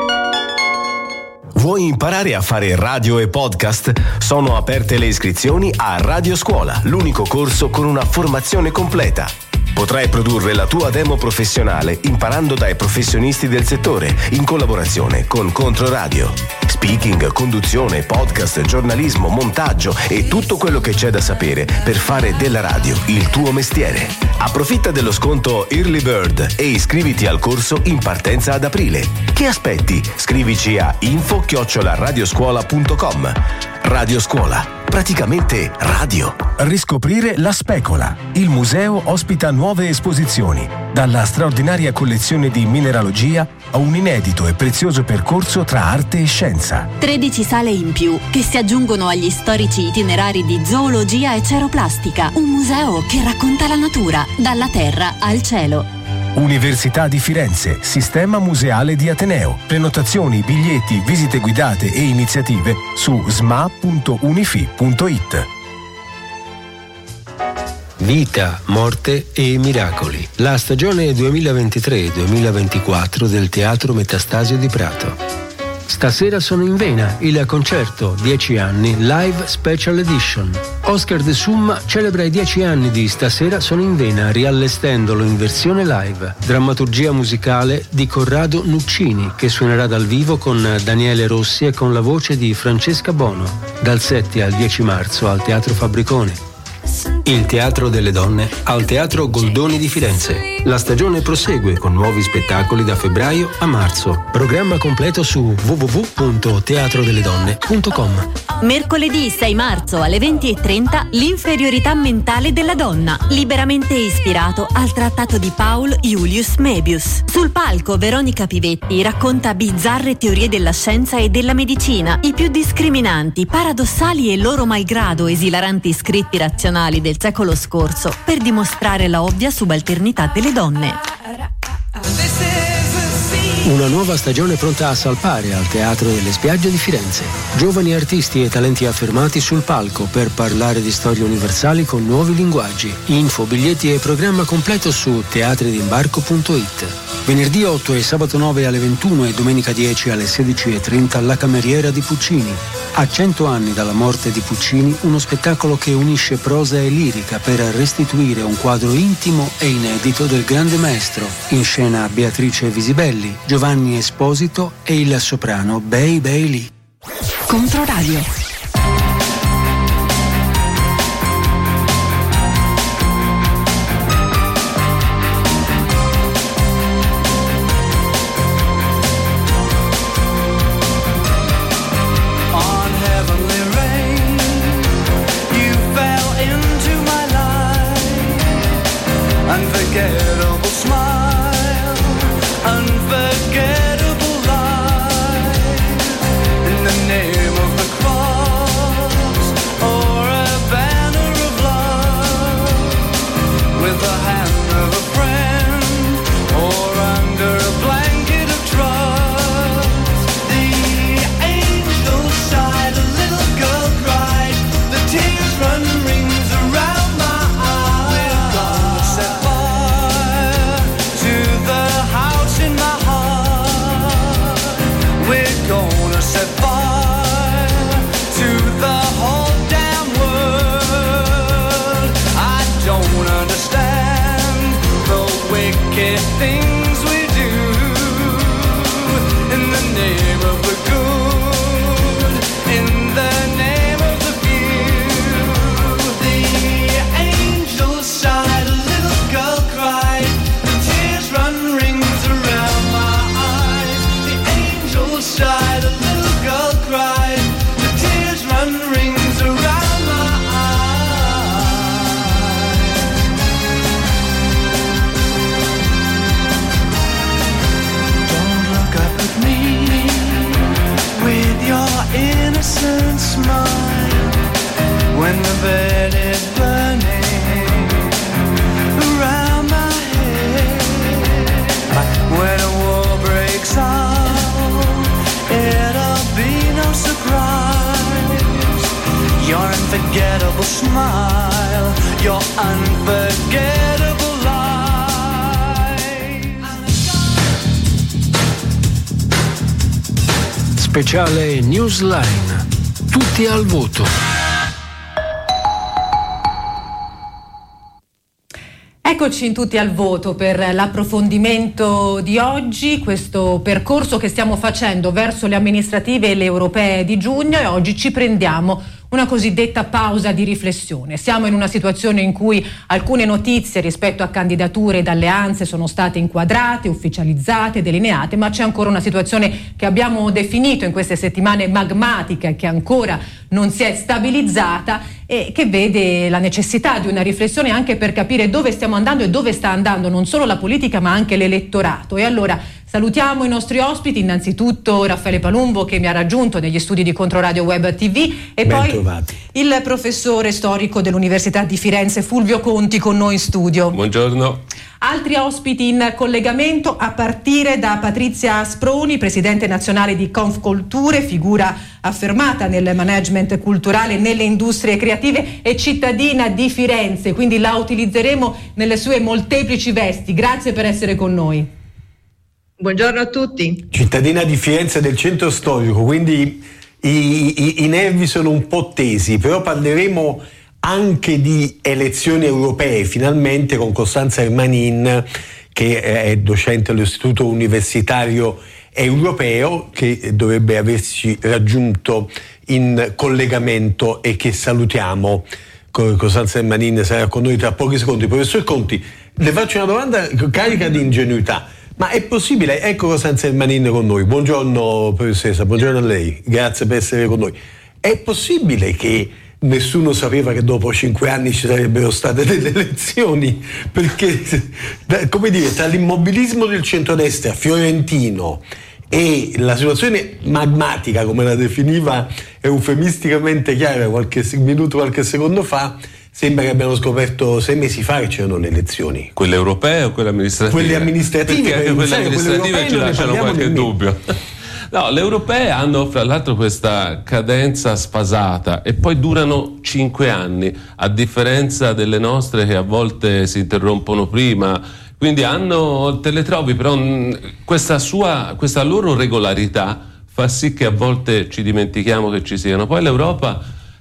Vuoi imparare a fare radio e podcast? Sono aperte le iscrizioni a Radio Scuola, l'unico corso con una formazione completa. Potrai produrre la tua demo professionale imparando dai professionisti del settore, in collaborazione con Controradio. Speaking, conduzione, podcast, giornalismo, montaggio e tutto quello che c'è da sapere per fare della radio il tuo mestiere. Approfitta dello sconto Early Bird e iscriviti al corso in partenza ad aprile. Che aspetti? Scrivici a info@radioscuola.com. Radio Scuola, praticamente radio. Riscoprire la specola. Il museo ospita nuove esposizioni, dalla straordinaria collezione di mineralogia a un inedito e prezioso percorso tra arte e scienza. 13 sale in più che si aggiungono agli storici itinerari di zoologia e ceroplastica. Un museo che racconta la natura, dalla terra al cielo. Università di Firenze, Sistema Museale di Ateneo. Prenotazioni, biglietti, visite guidate e iniziative su sma.unifi.it. Vita, morte e miracoli. La stagione 2023-2024 del Teatro Metastasio di Prato. Stasera sono in vena, il concerto 10 anni Live Special Edition. Oscar De Summa celebra i 10 anni di Stasera sono in vena riallestendolo in versione live. Drammaturgia musicale di Corrado Nuccini, che suonerà dal vivo con Daniele Rossi e con la voce di Francesca Bono, dal 7 al 10 marzo al Teatro Fabbricone. Il Teatro delle Donne al Teatro Goldoni di Firenze. La stagione prosegue con nuovi spettacoli da febbraio a marzo. Programma completo su www.teatrodelledonne.com. Mercoledì 6 marzo alle 20:30 l'inferiorità mentale della donna, liberamente ispirato al trattato di Paul Julius Möbius. Sul palco Veronica Pivetti racconta bizzarre teorie della scienza e della medicina, i più discriminanti, paradossali e loro malgrado esilaranti scritti razionali del secolo scorso per dimostrare la ovvia subalternità delle donne. Una nuova stagione pronta a salpare al Teatro delle Spiagge di Firenze. Giovani artisti e talenti affermati sul palco per parlare di storie universali con nuovi linguaggi. Info, biglietti e programma completo su teatridimbarco.it. Venerdì 8 e sabato 9 alle 21 e domenica 10 alle 16:30 alla Cameriera di Puccini. A 100 anni dalla morte di Puccini, uno spettacolo che unisce prosa e lirica per restituire un quadro intimo e inedito del grande maestro. In scena Beatrice Visibelli, Giovanni Esposito e il soprano Bei Bei Lee. Controradio. Unforgettable smile, unforgettable life, in the name of the cross, or a banner of love, with the hand of a friend, or under a blanket of trust. The angel sighed, a little girl cried, the tears run rings around my eyes. We're gonna set fire to the house in my heart. We're gonna set fire to the whole damn world. I don't understand the wicked things we do in the name of the good, in the name of the few. The angel sighed, a little girl cried, the tears run rings around my eyes. The angel sighed, a little girl cried, the tears run rings around my eyes. Don't look up at me with your innocent smile when the bed is burning around my head. When a war breaks out, it'll be no surprise. Your unforgettable smile, your unforgettable life. Speciale Newsline. Tutti al voto. Eccoci in tutti al voto per l'approfondimento di oggi, questo percorso che stiamo facendo verso le amministrative e le europee di giugno, e oggi ci prendiamo una cosiddetta pausa di riflessione. Siamo in una situazione in cui alcune notizie rispetto a candidature ed alleanze sono state inquadrate, ufficializzate, delineate, ma c'è ancora una situazione che abbiamo definito in queste settimane magmatica e che ancora non si è stabilizzata e che vede la necessità di una riflessione anche per capire dove stiamo andando e dove sta andando non solo la politica ma anche l'elettorato. E allora salutiamo i nostri ospiti, innanzitutto Raffaele Palumbo che mi ha raggiunto negli studi di Controradio Web TV e Ben poi trovati. Il professore storico dell'Università di Firenze Fulvio Conti con noi in studio. Buongiorno. Altri ospiti in collegamento a partire da Patrizia Sproni, presidente nazionale di Confculture, figura affermata nel management culturale, nelle industrie creative e cittadina di Firenze, quindi la utilizzeremo nelle sue molteplici vesti. Grazie per essere con noi. Buongiorno a tutti. Cittadina di Firenze del centro storico, quindi i nervi sono un po' tesi, però parleremo anche di elezioni europee, finalmente, con Costanza Ermanin, che è docente all'Istituto Universitario Europeo, che dovrebbe averci raggiunto in collegamento e che salutiamo Costanza Manin sarà con noi tra pochi secondi. Professor Conti, le faccio una domanda carica di ingenuità. Ma è possibile? Ecco Costanza Manin con noi. Buongiorno professoressa, buongiorno a lei, grazie per essere con noi. È possibile che nessuno sapeva che dopo 5 anni ci sarebbero state delle elezioni? Perché, come dire, tra l'immobilismo del centrodestra fiorentino e la situazione magmatica, come la definiva eufemisticamente Chiara qualche secondo fa, sembra che abbiano scoperto 6 mesi fa che c'erano le elezioni. Quelle europee o quelle amministrative? Quelle amministrative. Perché anche quelle amministrative ci lasciano qualche dubbio. No, le europee hanno fra l'altro questa cadenza sfasata e poi durano 5 anni, a differenza delle nostre che a volte si interrompono prima. Quindi te le trovi, però questa loro regolarità fa sì che a volte ci dimentichiamo che ci siano. Poi l'Europa,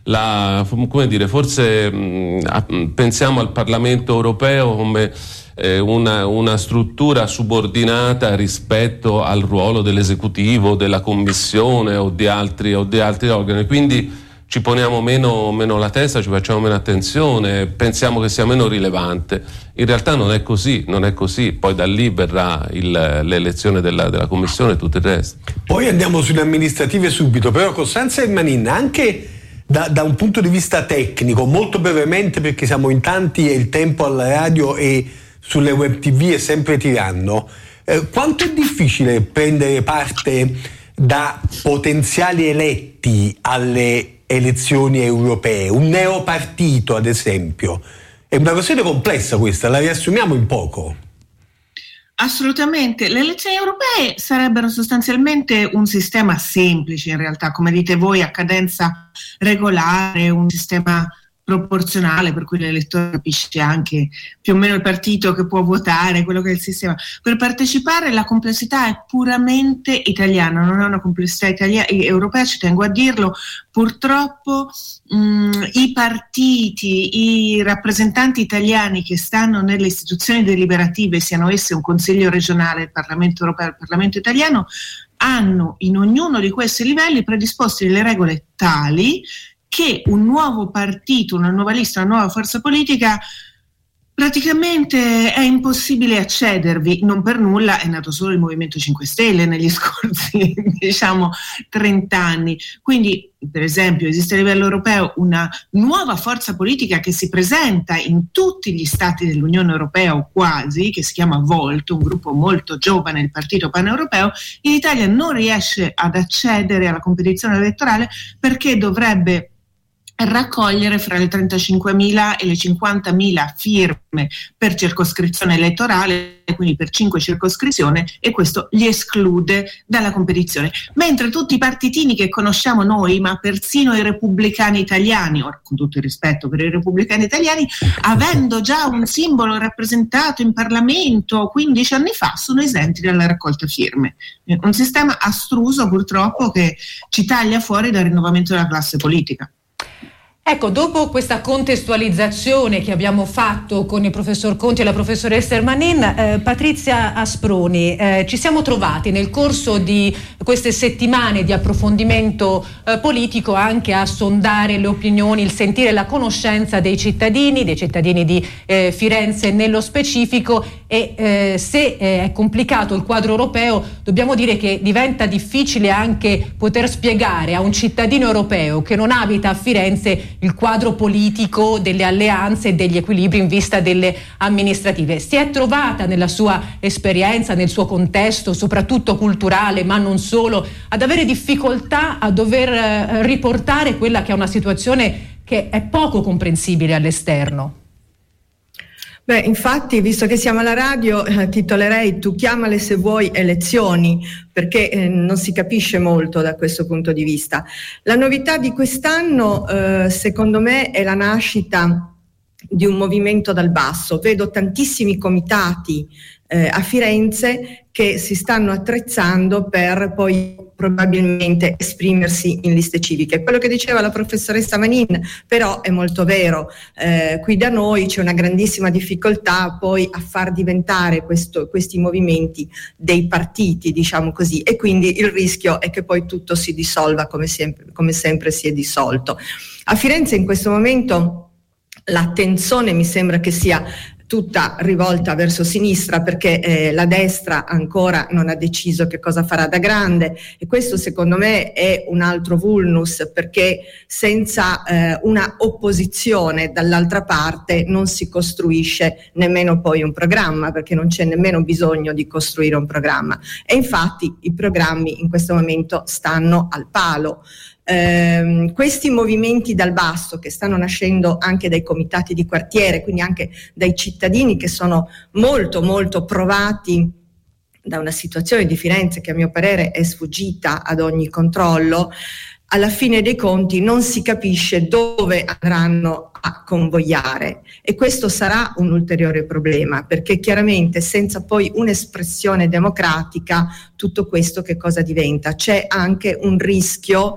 forse pensiamo al Parlamento europeo come una struttura subordinata rispetto al ruolo dell'esecutivo, della commissione o di altri organi, quindi ci poniamo meno la testa, ci facciamo meno attenzione, pensiamo che sia meno rilevante. In realtà non è così, poi da lì verrà l'elezione della commissione e tutto il resto. Poi andiamo sulle amministrative subito, però Costanza Manin, anche da un punto di vista tecnico, molto brevemente perché siamo in tanti e il tempo alla radio e sulle web tv è sempre tiranno, quanto è difficile prendere parte da potenziali eletti alle elezioni europee, un neopartito ad esempio? È una questione complessa questa, la riassumiamo in poco. Assolutamente, le elezioni europee sarebbero sostanzialmente un sistema semplice in realtà, come dite voi, a cadenza regolare, un sistema proporzionale per cui l'elettore capisce anche più o meno il partito che può votare, quello che è il sistema. Per partecipare la complessità è puramente italiana, non è una complessità europea, ci tengo a dirlo. Purtroppo i partiti, i rappresentanti italiani che stanno nelle istituzioni deliberative, siano esse un consiglio regionale, il Parlamento europeo, il Parlamento italiano, hanno in ognuno di questi livelli predisposti delle regole tali che un nuovo partito, una nuova lista, una nuova forza politica praticamente è impossibile accedervi. Non per nulla è nato solo il Movimento 5 Stelle negli scorsi 30 anni. Quindi, per esempio, esiste a livello europeo una nuova forza politica che si presenta in tutti gli stati dell'Unione Europea o quasi, che si chiama Volt, un gruppo molto giovane, il Partito Paneuropeo. In Italia non riesce ad accedere alla competizione elettorale perché dovrebbe raccogliere fra le 35.000 e le 50.000 firme per circoscrizione elettorale, quindi per 5 circoscrizioni, e questo li esclude dalla competizione. Mentre tutti i partitini che conosciamo noi, ma persino i repubblicani italiani, ora con tutto il rispetto per i repubblicani italiani, avendo già un simbolo rappresentato in Parlamento 15 anni fa, sono esenti dalla raccolta firme. Un sistema astruso purtroppo che ci taglia fuori dal rinnovamento della classe politica. Ecco, dopo questa contestualizzazione che abbiamo fatto con il professor Conti e la professoressa Manin, Patrizia Asproni, ci siamo trovati nel corso di queste settimane di approfondimento politico anche a sondare le opinioni, il sentire, la conoscenza dei cittadini di Firenze nello specifico, e se è complicato il quadro europeo, dobbiamo dire che diventa difficile anche poter spiegare a un cittadino europeo che non abita a Firenze il quadro politico delle alleanze e degli equilibri in vista delle amministrative. Si è trovata nella sua esperienza, nel suo contesto, soprattutto culturale, ma non solo, ad avere difficoltà a dover riportare quella che è una situazione che è poco comprensibile all'esterno? Beh, infatti, visto che siamo alla radio, titolerei "Tu chiamale se vuoi elezioni", perché non si capisce molto da questo punto di vista. La novità di quest'anno, secondo me, è la nascita di un movimento dal basso. Vedo tantissimi comitati a Firenze che si stanno attrezzando per poi probabilmente esprimersi in liste civiche. Quello che diceva la professoressa Manin però è molto vero. Qui da noi c'è una grandissima difficoltà poi a far diventare questi movimenti dei partiti, diciamo così, e quindi il rischio è che poi tutto si dissolva come sempre si è dissolto. A Firenze in questo momento l'attenzione mi sembra che sia tutta rivolta verso sinistra, perché la destra ancora non ha deciso che cosa farà da grande, e questo secondo me è un altro vulnus, perché senza una opposizione dall'altra parte non si costruisce nemmeno poi un programma, perché non c'è nemmeno bisogno di costruire un programma, e infatti i programmi in questo momento stanno al palo. Questi movimenti dal basso che stanno nascendo anche dai comitati di quartiere, quindi anche dai cittadini che sono molto molto provati da una situazione di Firenze che a mio parere è sfuggita ad ogni controllo, alla fine dei conti non si capisce dove andranno a convogliare, e questo sarà un ulteriore problema, perché chiaramente senza poi un'espressione democratica tutto questo che cosa diventa? C'è anche un rischio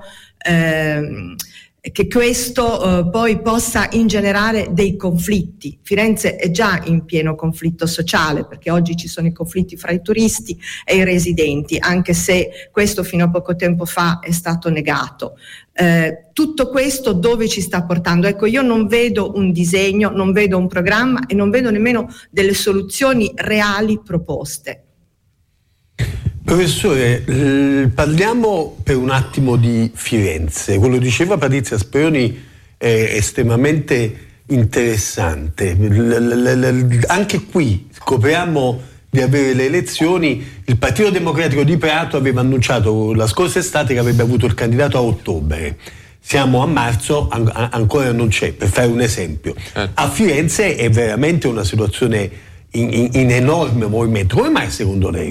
che questo poi possa ingenerare dei conflitti. Firenze è già in pieno conflitto sociale, perché oggi ci sono i conflitti fra i turisti e i residenti, anche se questo fino a poco tempo fa è stato negato. Tutto questo dove ci sta portando? Ecco, io non vedo un disegno, non vedo un programma e non vedo nemmeno delle soluzioni reali proposte. Professore, parliamo per un attimo di Firenze. Quello che diceva Patrizia Speroni è estremamente interessante. Anche qui scopriamo di avere le elezioni. Il Partito Democratico di Prato aveva annunciato la scorsa estate che avrebbe avuto il candidato a ottobre. Siamo a marzo, ancora non c'è, per fare un esempio. A Firenze è veramente una situazione in enorme movimento. Come mai secondo lei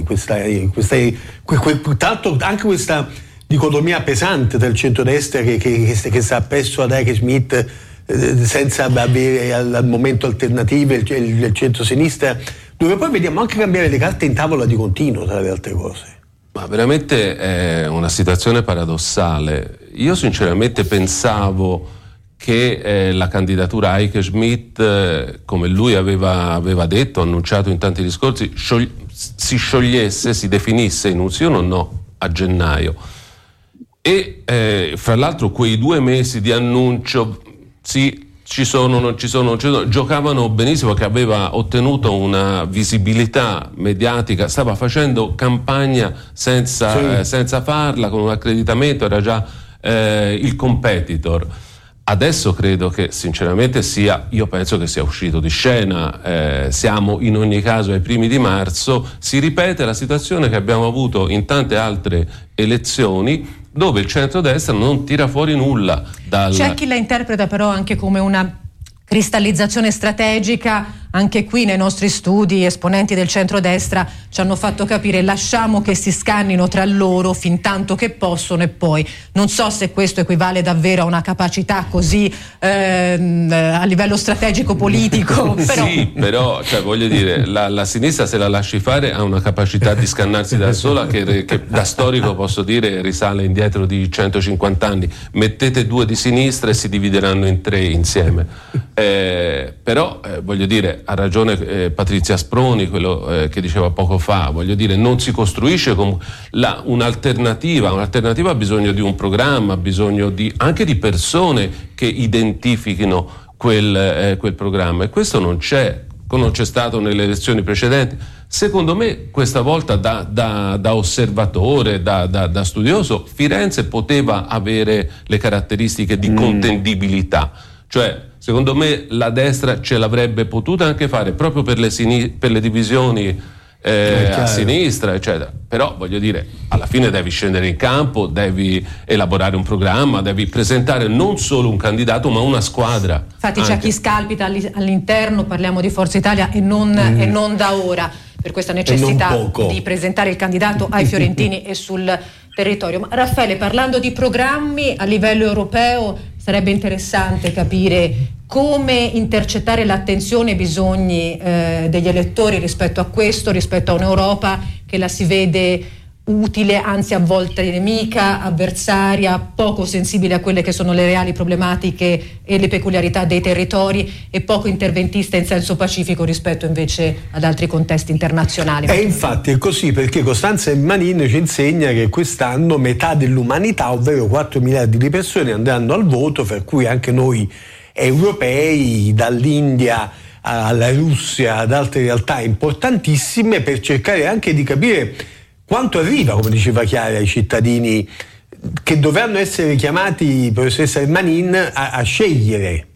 tanto anche questa dicotomia pesante tra il centrodestra che sta appresso ad Heike Schmidt senza avere al momento alternative, il centrosinistra, dove poi vediamo anche cambiare le carte in tavola di continuo, tra le altre cose? Ma veramente è una situazione paradossale. Io sinceramente pensavo che la candidatura Heike Schmidt, come lui aveva detto, annunciato in tanti discorsi, si sciogliesse, si definisse in un sì o un no a gennaio. E fra l'altro quei 2 mesi di annuncio, sì, ci sono, non ci sono, giocavano benissimo, che aveva ottenuto una visibilità mediatica, stava facendo campagna senza farla, con un accreditamento, era già il competitor. Adesso credo che sinceramente io penso che sia uscito di scena, siamo in ogni caso ai primi di marzo, si ripete la situazione che abbiamo avuto in tante altre elezioni dove il centrodestra non tira fuori nulla. C'è chi la interpreta però anche come una cristallizzazione strategica. Anche qui nei nostri studi esponenti del centrodestra ci hanno fatto capire: lasciamo che si scannino tra loro fin tanto che possono, e poi non so se questo equivale davvero a una capacità così a livello strategico politico. Però... Sì, però voglio dire, la sinistra, se la lasci fare, ha una capacità di scannarsi da sola che da storico posso dire risale indietro di 150 anni. Mettete 2 di sinistra e si divideranno in 3 insieme. Però voglio dire, ha ragione Patrizia Speroni, quello che diceva poco fa, voglio dire, non si costruisce un'alternativa ha bisogno di un programma, ha bisogno anche di persone che identifichino quel programma, e questo non c'è stato nelle elezioni precedenti. Secondo me questa volta da osservatore, da studioso, Firenze poteva avere le caratteristiche di contendibilità, cioè secondo me la destra ce l'avrebbe potuta anche fare proprio per le divisioni a sinistra, eccetera. Però voglio dire, alla fine devi scendere in campo, devi elaborare un programma, devi presentare non solo un candidato ma una squadra. Infatti c'è chi scalpita all'interno, parliamo di Forza Italia e non da ora, per questa necessità di presentare il candidato ai fiorentini e sul territorio. Ma Raffaele, parlando di programmi a livello europeo, sarebbe interessante capire come intercettare l'attenzione e i bisogni degli elettori rispetto a questo, rispetto a un'Europa che la si vede utile, anzi a volte nemica, avversaria, poco sensibile a quelle che sono le reali problematiche e le peculiarità dei territori, e poco interventista in senso pacifico rispetto invece ad altri contesti internazionali. E infatti è così, perché Costanza Manin ci insegna che quest'anno metà dell'umanità, ovvero 4 miliardi di persone, andranno al voto, per cui anche noi europei, dall'India alla Russia ad altre realtà importantissime, per cercare anche di capire quanto arriva, come diceva Chiara, ai cittadini che dovranno essere chiamati, professoressa Ermanin, a scegliere.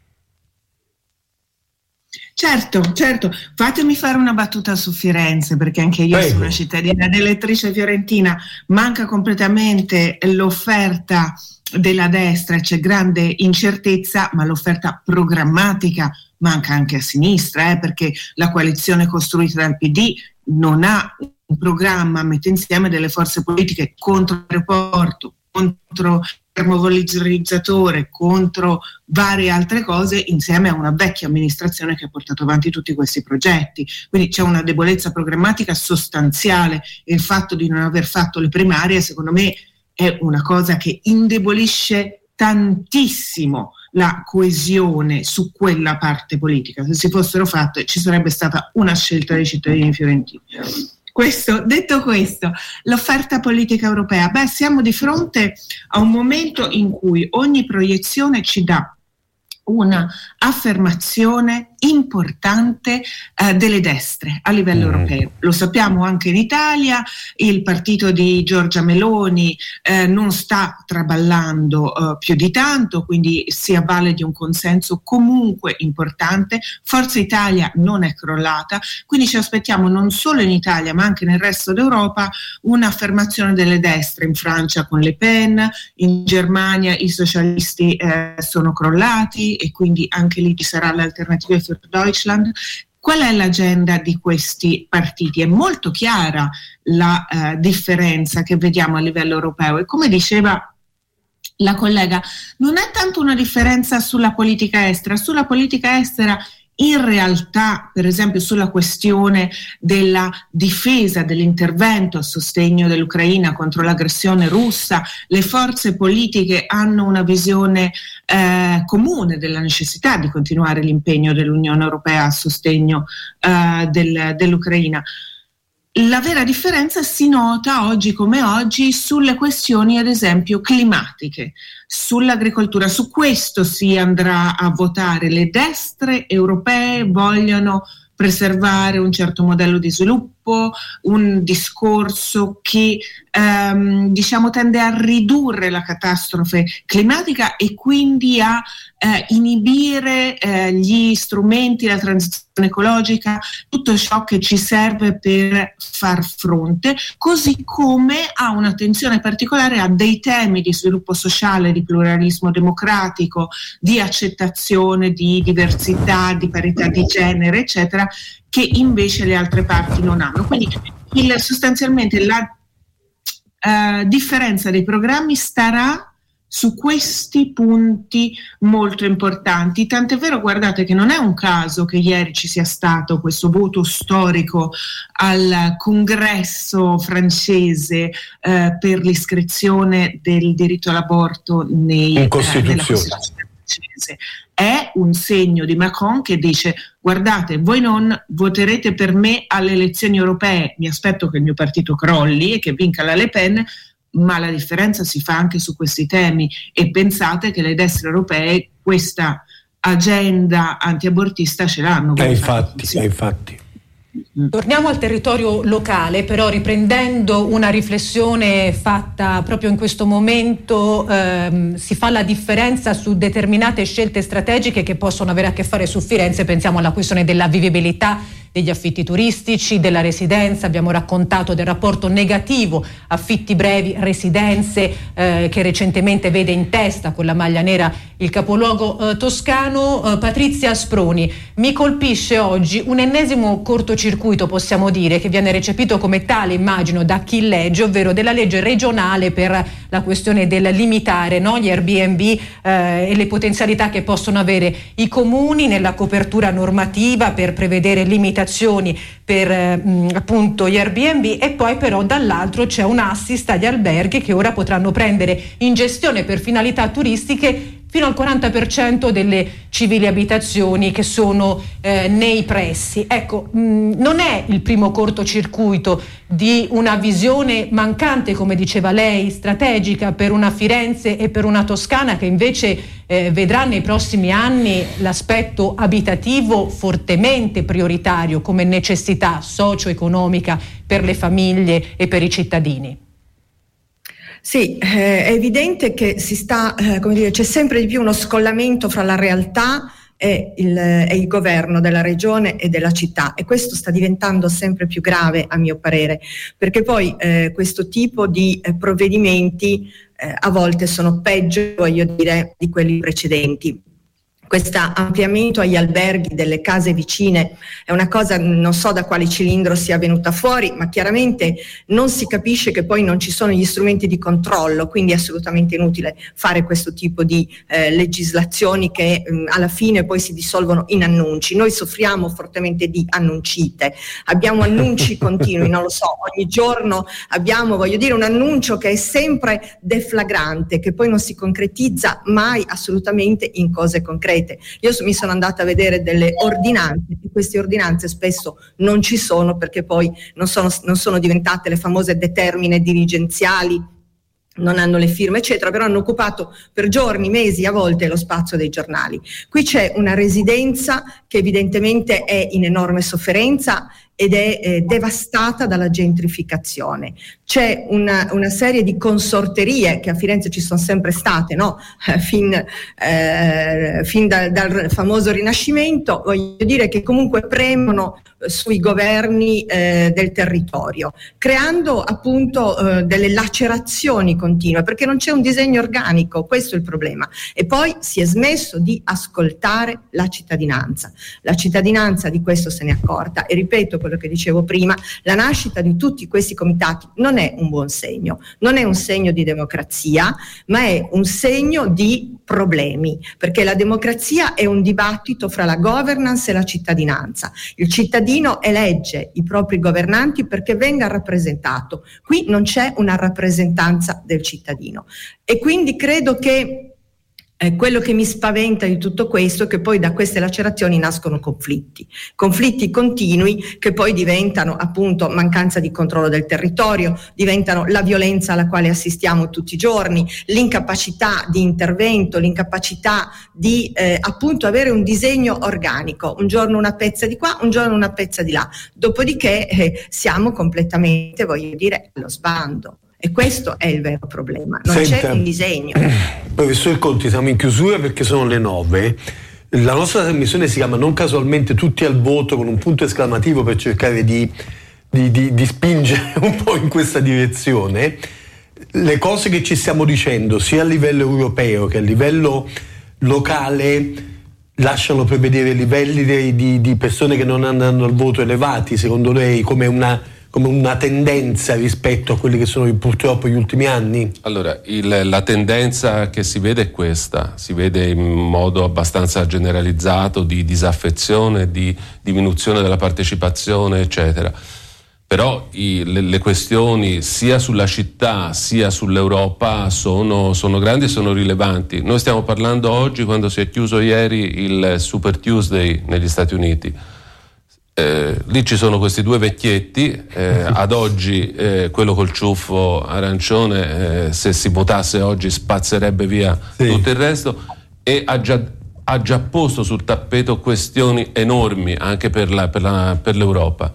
Certo, fatemi fare una battuta su Firenze, perché anche io sono una cittadina ed elettrice fiorentina. Manca completamente l'offerta della destra, c'è grande incertezza, ma l'offerta programmatica manca anche a sinistra, perché la coalizione costruita dal PD non ha un programma, mette insieme delle forze politiche contro l'aeroporto, contro termovalorizzatore, contro varie altre cose, insieme a una vecchia amministrazione che ha portato avanti tutti questi progetti. Quindi c'è una debolezza programmatica sostanziale, e il fatto di non aver fatto le primarie, secondo me, è una cosa che indebolisce tantissimo la coesione su quella parte politica. Se si fossero fatte, ci sarebbe stata una scelta dei cittadini fiorentini. Detto questo, l'offerta politica europea, siamo di fronte a un momento in cui ogni proiezione ci dà una affermazione importante delle destre a livello europeo. Lo sappiamo anche in Italia, il partito di Giorgia Meloni non sta traballando più di tanto, quindi si avvale di un consenso comunque importante. Forza Italia non è crollata, quindi ci aspettiamo non solo in Italia ma anche nel resto d'Europa un'affermazione delle destre. In Francia con Le Pen, in Germania i socialisti sono crollati e quindi anche lì ci sarà l'alternativa für Deutschland. Qual è l'agenda di questi partiti? È molto chiara la differenza che vediamo a livello europeo, e come diceva la collega, non è tanto una differenza sulla politica estera. Sulla politica estera, in realtà, per esempio sulla questione della difesa, dell'intervento a sostegno dell'Ucraina contro l'aggressione russa, le forze politiche hanno una visione comune della necessità di continuare l'impegno dell'Unione Europea a sostegno dell'Ucraina. La vera differenza si nota oggi come oggi sulle questioni, ad esempio, climatiche, sull'agricoltura. Su questo si andrà a votare. Le destre europee vogliono preservare un certo modello di sviluppo, un discorso che tende a ridurre la catastrofe climatica e quindi a inibire gli strumenti, la transizione ecologica, tutto ciò che ci serve per far fronte, così come ha un'attenzione particolare a dei temi di sviluppo sociale, di pluralismo democratico, di accettazione di diversità, di parità di genere, eccetera, che invece le altre parti non hanno. Quindi sostanzialmente la differenza dei programmi starà su questi punti molto importanti. Tant'è vero, guardate, che non è un caso che ieri ci sia stato questo voto storico al congresso francese per l'iscrizione del diritto all'aborto in Costituzione francese. È un segno di Macron che dice: guardate, voi non voterete per me alle elezioni europee, mi aspetto che il mio partito crolli e che vinca la Le Pen, ma la differenza si fa anche su questi temi, e pensate che le destre europee questa agenda antiabortista ce l'hanno. Infatti. Torniamo al territorio locale, però riprendendo una riflessione fatta proprio in questo momento, si fa la differenza su determinate scelte strategiche che possono avere a che fare su Firenze. Pensiamo alla questione della vivibilità degli affitti turistici, della residenza. Abbiamo raccontato del rapporto negativo affitti brevi, residenze, che recentemente vede in testa con la maglia nera il capoluogo toscano. Patrizia Sproni, mi colpisce oggi un ennesimo cortocircuito, possiamo dire, che viene recepito come tale, immagino, da chi legge, ovvero della legge regionale per la questione del limitare, no, gli Airbnb e le potenzialità che possono avere i comuni nella copertura normativa per prevedere limitazioni per appunto gli Airbnb, e poi però dall'altro c'è un assist agli alberghi che ora potranno prendere in gestione per finalità turistiche fino al 40% delle civili abitazioni che sono nei pressi. Ecco, non è il primo cortocircuito di una visione mancante, come diceva lei, strategica per una Firenze e per una Toscana che invece vedrà nei prossimi anni l'aspetto abitativo fortemente prioritario come necessità socio-economica per le famiglie e per i cittadini. Sì, è evidente che c'è sempre di più uno scollamento fra la realtà e il governo della regione e della città, e questo sta diventando sempre più grave a mio parere, perché poi questo tipo di provvedimenti a volte sono peggio, voglio dire, di quelli precedenti. Questo ampliamento agli alberghi delle case vicine è una cosa, non so da quale cilindro sia venuta fuori, ma chiaramente non si capisce che poi non ci sono gli strumenti di controllo, quindi è assolutamente inutile fare questo tipo di legislazioni che alla fine poi si dissolvono in annunci. Noi soffriamo fortemente di annuncite, abbiamo annunci continui, non lo so, ogni giorno abbiamo, voglio dire, un annuncio che è sempre deflagrante, che poi non si concretizza mai assolutamente in cose concrete. Io mi sono andata a vedere delle ordinanze e queste ordinanze spesso non ci sono perché poi non sono diventate le famose determine dirigenziali, non hanno le firme eccetera, però hanno occupato per giorni, mesi, a volte lo spazio dei giornali. Qui c'è una residenza che evidentemente è in enorme sofferenza ed è devastata dalla gentrificazione. C'è una serie di consorterie che a Firenze ci sono sempre state, no? fin dal famoso Rinascimento, voglio dire, che comunque premono sui governi del territorio, creando appunto delle lacerazioni continue, perché non c'è un disegno organico, questo è il problema. E poi si è smesso di ascoltare la cittadinanza. La cittadinanza di questo se n'è accorta, e ripeto quello che dicevo prima, la nascita di tutti questi comitati non è un buon segno, non è un segno di democrazia, ma è un segno di problemi, perché la democrazia è un dibattito fra la governance e la cittadinanza. Il cittadino elegge i propri governanti perché venga rappresentato. Qui non c'è una rappresentanza del cittadino, e quindi credo che quello che mi spaventa di tutto questo è che poi da queste lacerazioni nascono conflitti continui che poi diventano appunto mancanza di controllo del territorio, diventano la violenza alla quale assistiamo tutti i giorni, l'incapacità di intervento, l'incapacità di appunto avere un disegno organico, un giorno una pezza di qua, un giorno una pezza di là, dopodiché siamo completamente, voglio dire, allo sbando. E questo è il vero problema, non c'è un disegno. Professor Conti, siamo in chiusura perché sono le 9. La nostra trasmissione si chiama non casualmente Tutti al voto, con un punto esclamativo per cercare di spingere un po' in questa direzione. Le cose che ci stiamo dicendo sia a livello europeo che a livello locale lasciano prevedere livelli di persone che non andranno al voto elevati, secondo lei, come una tendenza rispetto a quelli che sono purtroppo gli ultimi anni? Allora, la tendenza che si vede è questa, si vede in modo abbastanza generalizzato di disaffezione, di diminuzione della partecipazione, eccetera. Però le questioni sia sulla città sia sull'Europa sono grandi e sono rilevanti. Noi stiamo parlando oggi, quando si è chiuso ieri il Super Tuesday negli Stati Uniti. Lì ci sono questi due vecchietti, ad oggi quello col ciuffo arancione se si votasse oggi spazzerebbe via tutto il resto, e ha già posto sul tappeto questioni enormi anche per l'Europa.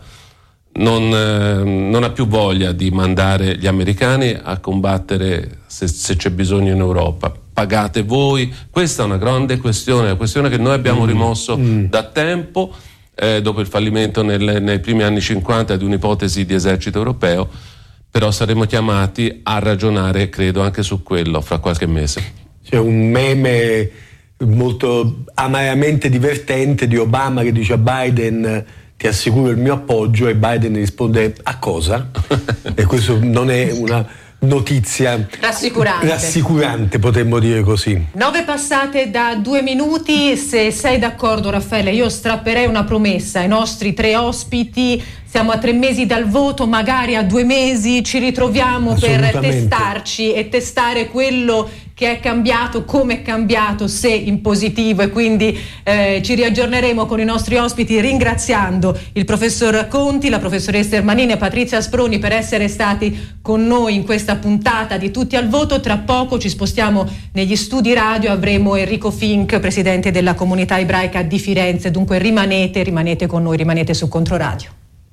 Non ha più voglia di mandare gli americani a combattere se c'è bisogno in Europa. Pagate voi, questa è una grande questione, una questione che noi abbiamo rimosso da tempo, dopo il fallimento nei primi anni 50 di un'ipotesi di esercito europeo, però saremo chiamati a ragionare, credo, anche su quello fra qualche mese. C'è un meme molto amaramente divertente di Obama che dice a Biden: ti assicuro il mio appoggio, e Biden risponde: a cosa? E questo non è una notizia rassicurante, potremmo dire così. 9 passate da 2 minuti. Se sei d'accordo, Raffaele, io strapperei una promessa ai nostri 3 ospiti. Siamo a 3 mesi dal voto, magari a 2 mesi ci ritroviamo per testarci e testare quello che è cambiato, come è cambiato, se in positivo, e quindi ci riaggiorneremo con i nostri ospiti, ringraziando il professor Conti, la professoressa Ermanini e Patrizia Asproni per essere stati con noi in questa puntata di Tutti al Voto. Tra poco ci spostiamo negli studi radio, avremo Enrico Fink, presidente della comunità ebraica di Firenze. Dunque rimanete con noi, rimanete su Controradio.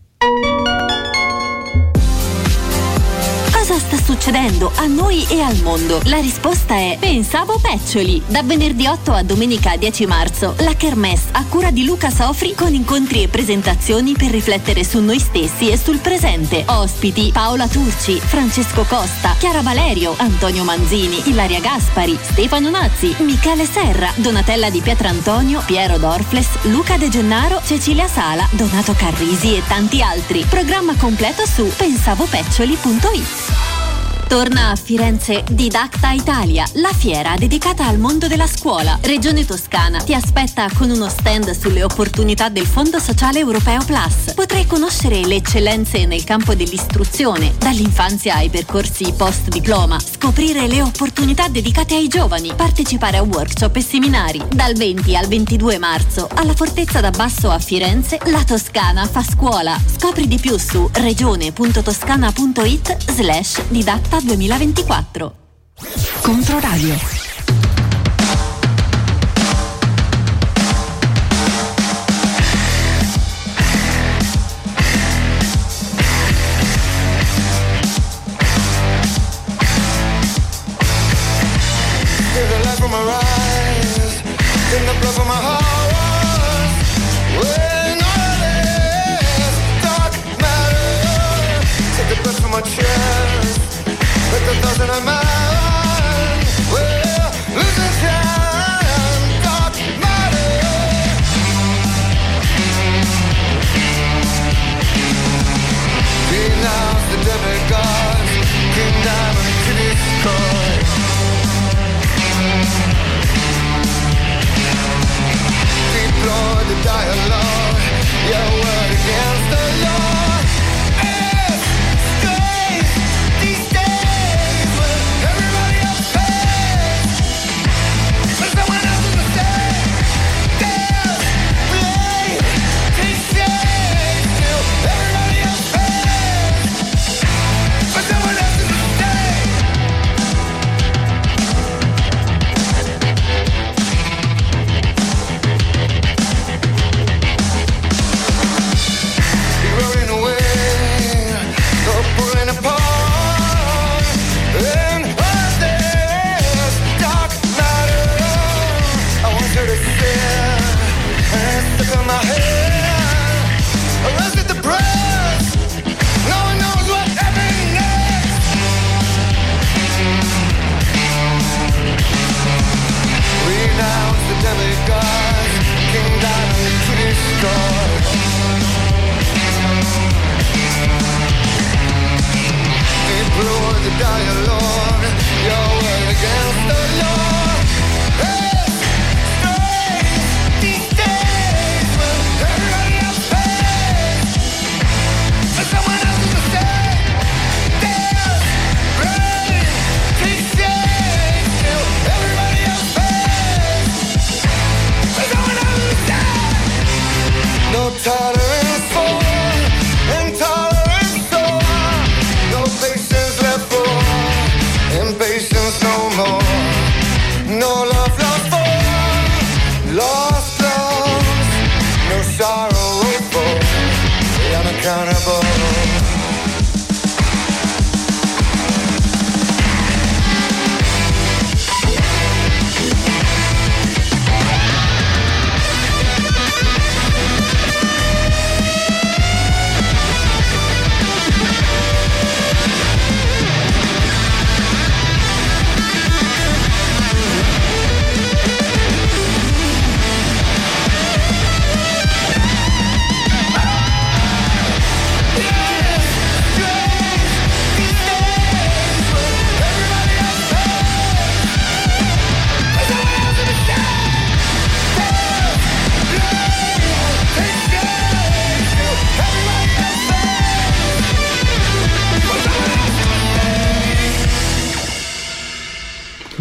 Cosa sta succedendo a noi e al mondo? La risposta è Pensavo Peccioli. Da venerdì 8 a domenica 10 marzo, la Kermesse a cura di Luca Sofri, con incontri e presentazioni per riflettere su noi stessi e sul presente. Ospiti: Paola Turci, Francesco Costa, Chiara Valerio, Antonio Manzini, Ilaria Gaspari, Stefano Nazzi, Michele Serra, Donatella Di Pietrantonio, Piero Dorfles, Luca De Gennaro, Cecilia Sala, Donato Carrisi e tanti altri. Programma completo su pensavopeccioli.it. Torna a Firenze Didacta Italia, la fiera dedicata al mondo della scuola. Regione Toscana ti aspetta con uno stand sulle opportunità del Fondo Sociale Europeo Plus. Potrai conoscere le eccellenze nel campo dell'istruzione, dall'infanzia ai percorsi post-diploma, scoprire le opportunità dedicate ai giovani, partecipare a workshop e seminari. Dal 20 al 22 marzo, alla Fortezza d'Abbasso a Firenze, la Toscana fa scuola. Scopri di più su regione.toscana.it/didatta 2024. Controradio. Doesn't amount. Well, losing time, dark matter. Denounce the demigods, came diamond to destroy. Deploy the dialogue, your word against the law.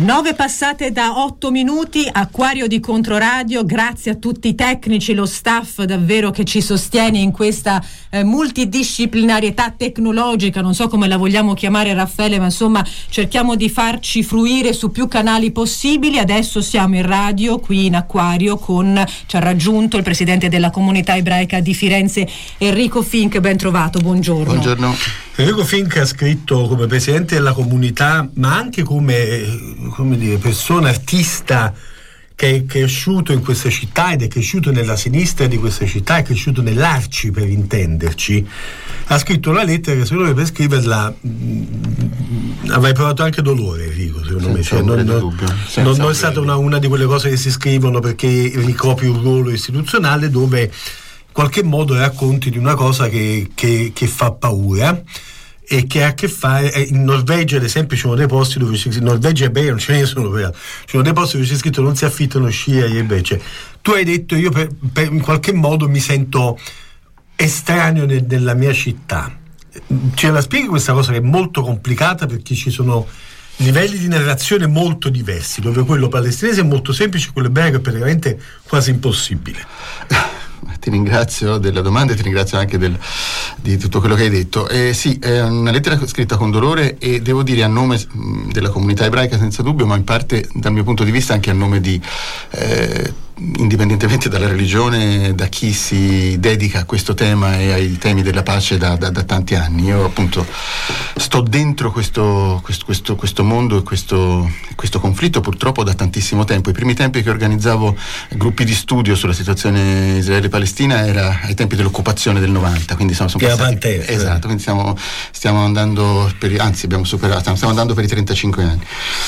9 passate da 8 minuti, Acquario di Controradio, grazie a tutti i tecnici, lo staff davvero che ci sostiene in questa multidisciplinarietà tecnologica, non so come la vogliamo chiamare Raffaele, ma insomma cerchiamo di farci fruire su più canali possibili. Adesso siamo in radio qui in Acquario ci ha raggiunto il presidente della comunità ebraica di Firenze, Enrico Fink, ben trovato, buongiorno. Buongiorno. Enrico Fink ha scritto come presidente della comunità, ma anche come persona artista che è cresciuto in questa città ed è cresciuto nella sinistra di questa città, è cresciuto nell'Arci per intenderci. Ha scritto una lettera che secondo me per scriverla avrei provato anche dolore, Enrico, secondo me. Cioè, non è stata una di quelle cose che si scrivono perché ricopri un ruolo istituzionale, dove in qualche modo racconti di una cosa che fa paura e che ha a che fare. In Norvegia ad esempio ci sono dei posti dove in Norvegia e Belgio non ce ne sono, ci sono dei posti dove c'è scritto non si affittano sci agli ebrei. Tu hai detto io in qualche modo mi sento estraneo nella mia città. Ce la spieghi questa cosa che è molto complicata, perché ci sono livelli di narrazione molto diversi, dove quello palestinese è molto semplice, quello ebraico è praticamente quasi impossibile. Ti ringrazio della domanda e ti ringrazio anche di tutto quello che hai detto. Sì, è una lettera scritta con dolore e devo dire a nome della comunità ebraica senza dubbio, ma in parte dal mio punto di vista anche a nome di indipendentemente dalla religione, da chi si dedica a questo tema e ai temi della pace da tanti anni. Io appunto sto dentro questo mondo e questo conflitto purtroppo da tantissimo tempo. I primi tempi che organizzavo gruppi di studio sulla situazione Israele-Palestina era ai tempi dell'occupazione del 90, quindi sono passati, esatto, quindi stiamo andando stiamo andando per i 35 anni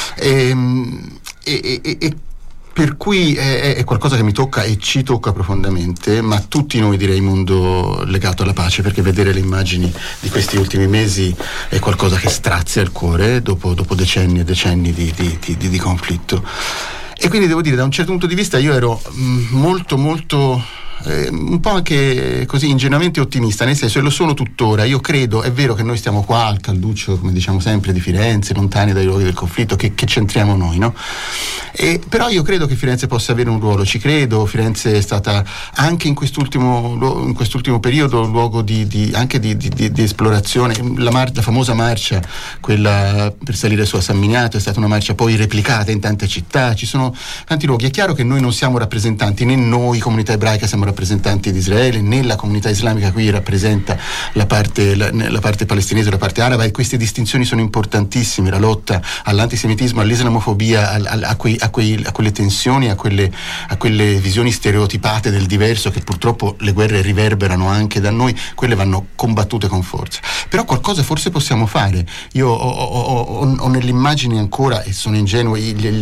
e per cui è qualcosa che mi tocca e ci tocca profondamente, ma tutti noi, direi, mondo legato alla pace, perché vedere le immagini di questi ultimi mesi è qualcosa che strazia il cuore dopo decenni e decenni di conflitto. E quindi devo dire, da un certo punto di vista io ero molto un po' anche così ingenuamente ottimista, nel senso, e lo sono tuttora. Io credo, è vero che noi stiamo qua al calduccio, come diciamo sempre, di Firenze, lontani dai luoghi del conflitto, che c'entriamo noi, no? Però io credo che Firenze possa avere un ruolo, ci credo. Firenze è stata anche in quest'ultimo periodo un luogo anche di esplorazione. La famosa marcia, quella per salire su a San Miniato, è stata una marcia poi replicata in tante città, ci sono tanti luoghi. È chiaro che noi non siamo rappresentanti, né noi comunità ebraica siamo rappresentanti di Israele, né la comunità islamica qui rappresenta la parte palestinese, la parte araba, e queste distinzioni sono importantissime. La lotta all'antisemitismo, all'islamofobia, a quelle tensioni, a quelle visioni stereotipate del diverso che purtroppo le guerre riverberano anche da noi, quelle vanno combattute con forza. Però qualcosa forse possiamo fare. Io ho nell'immagine ancora, e sono ingenuo,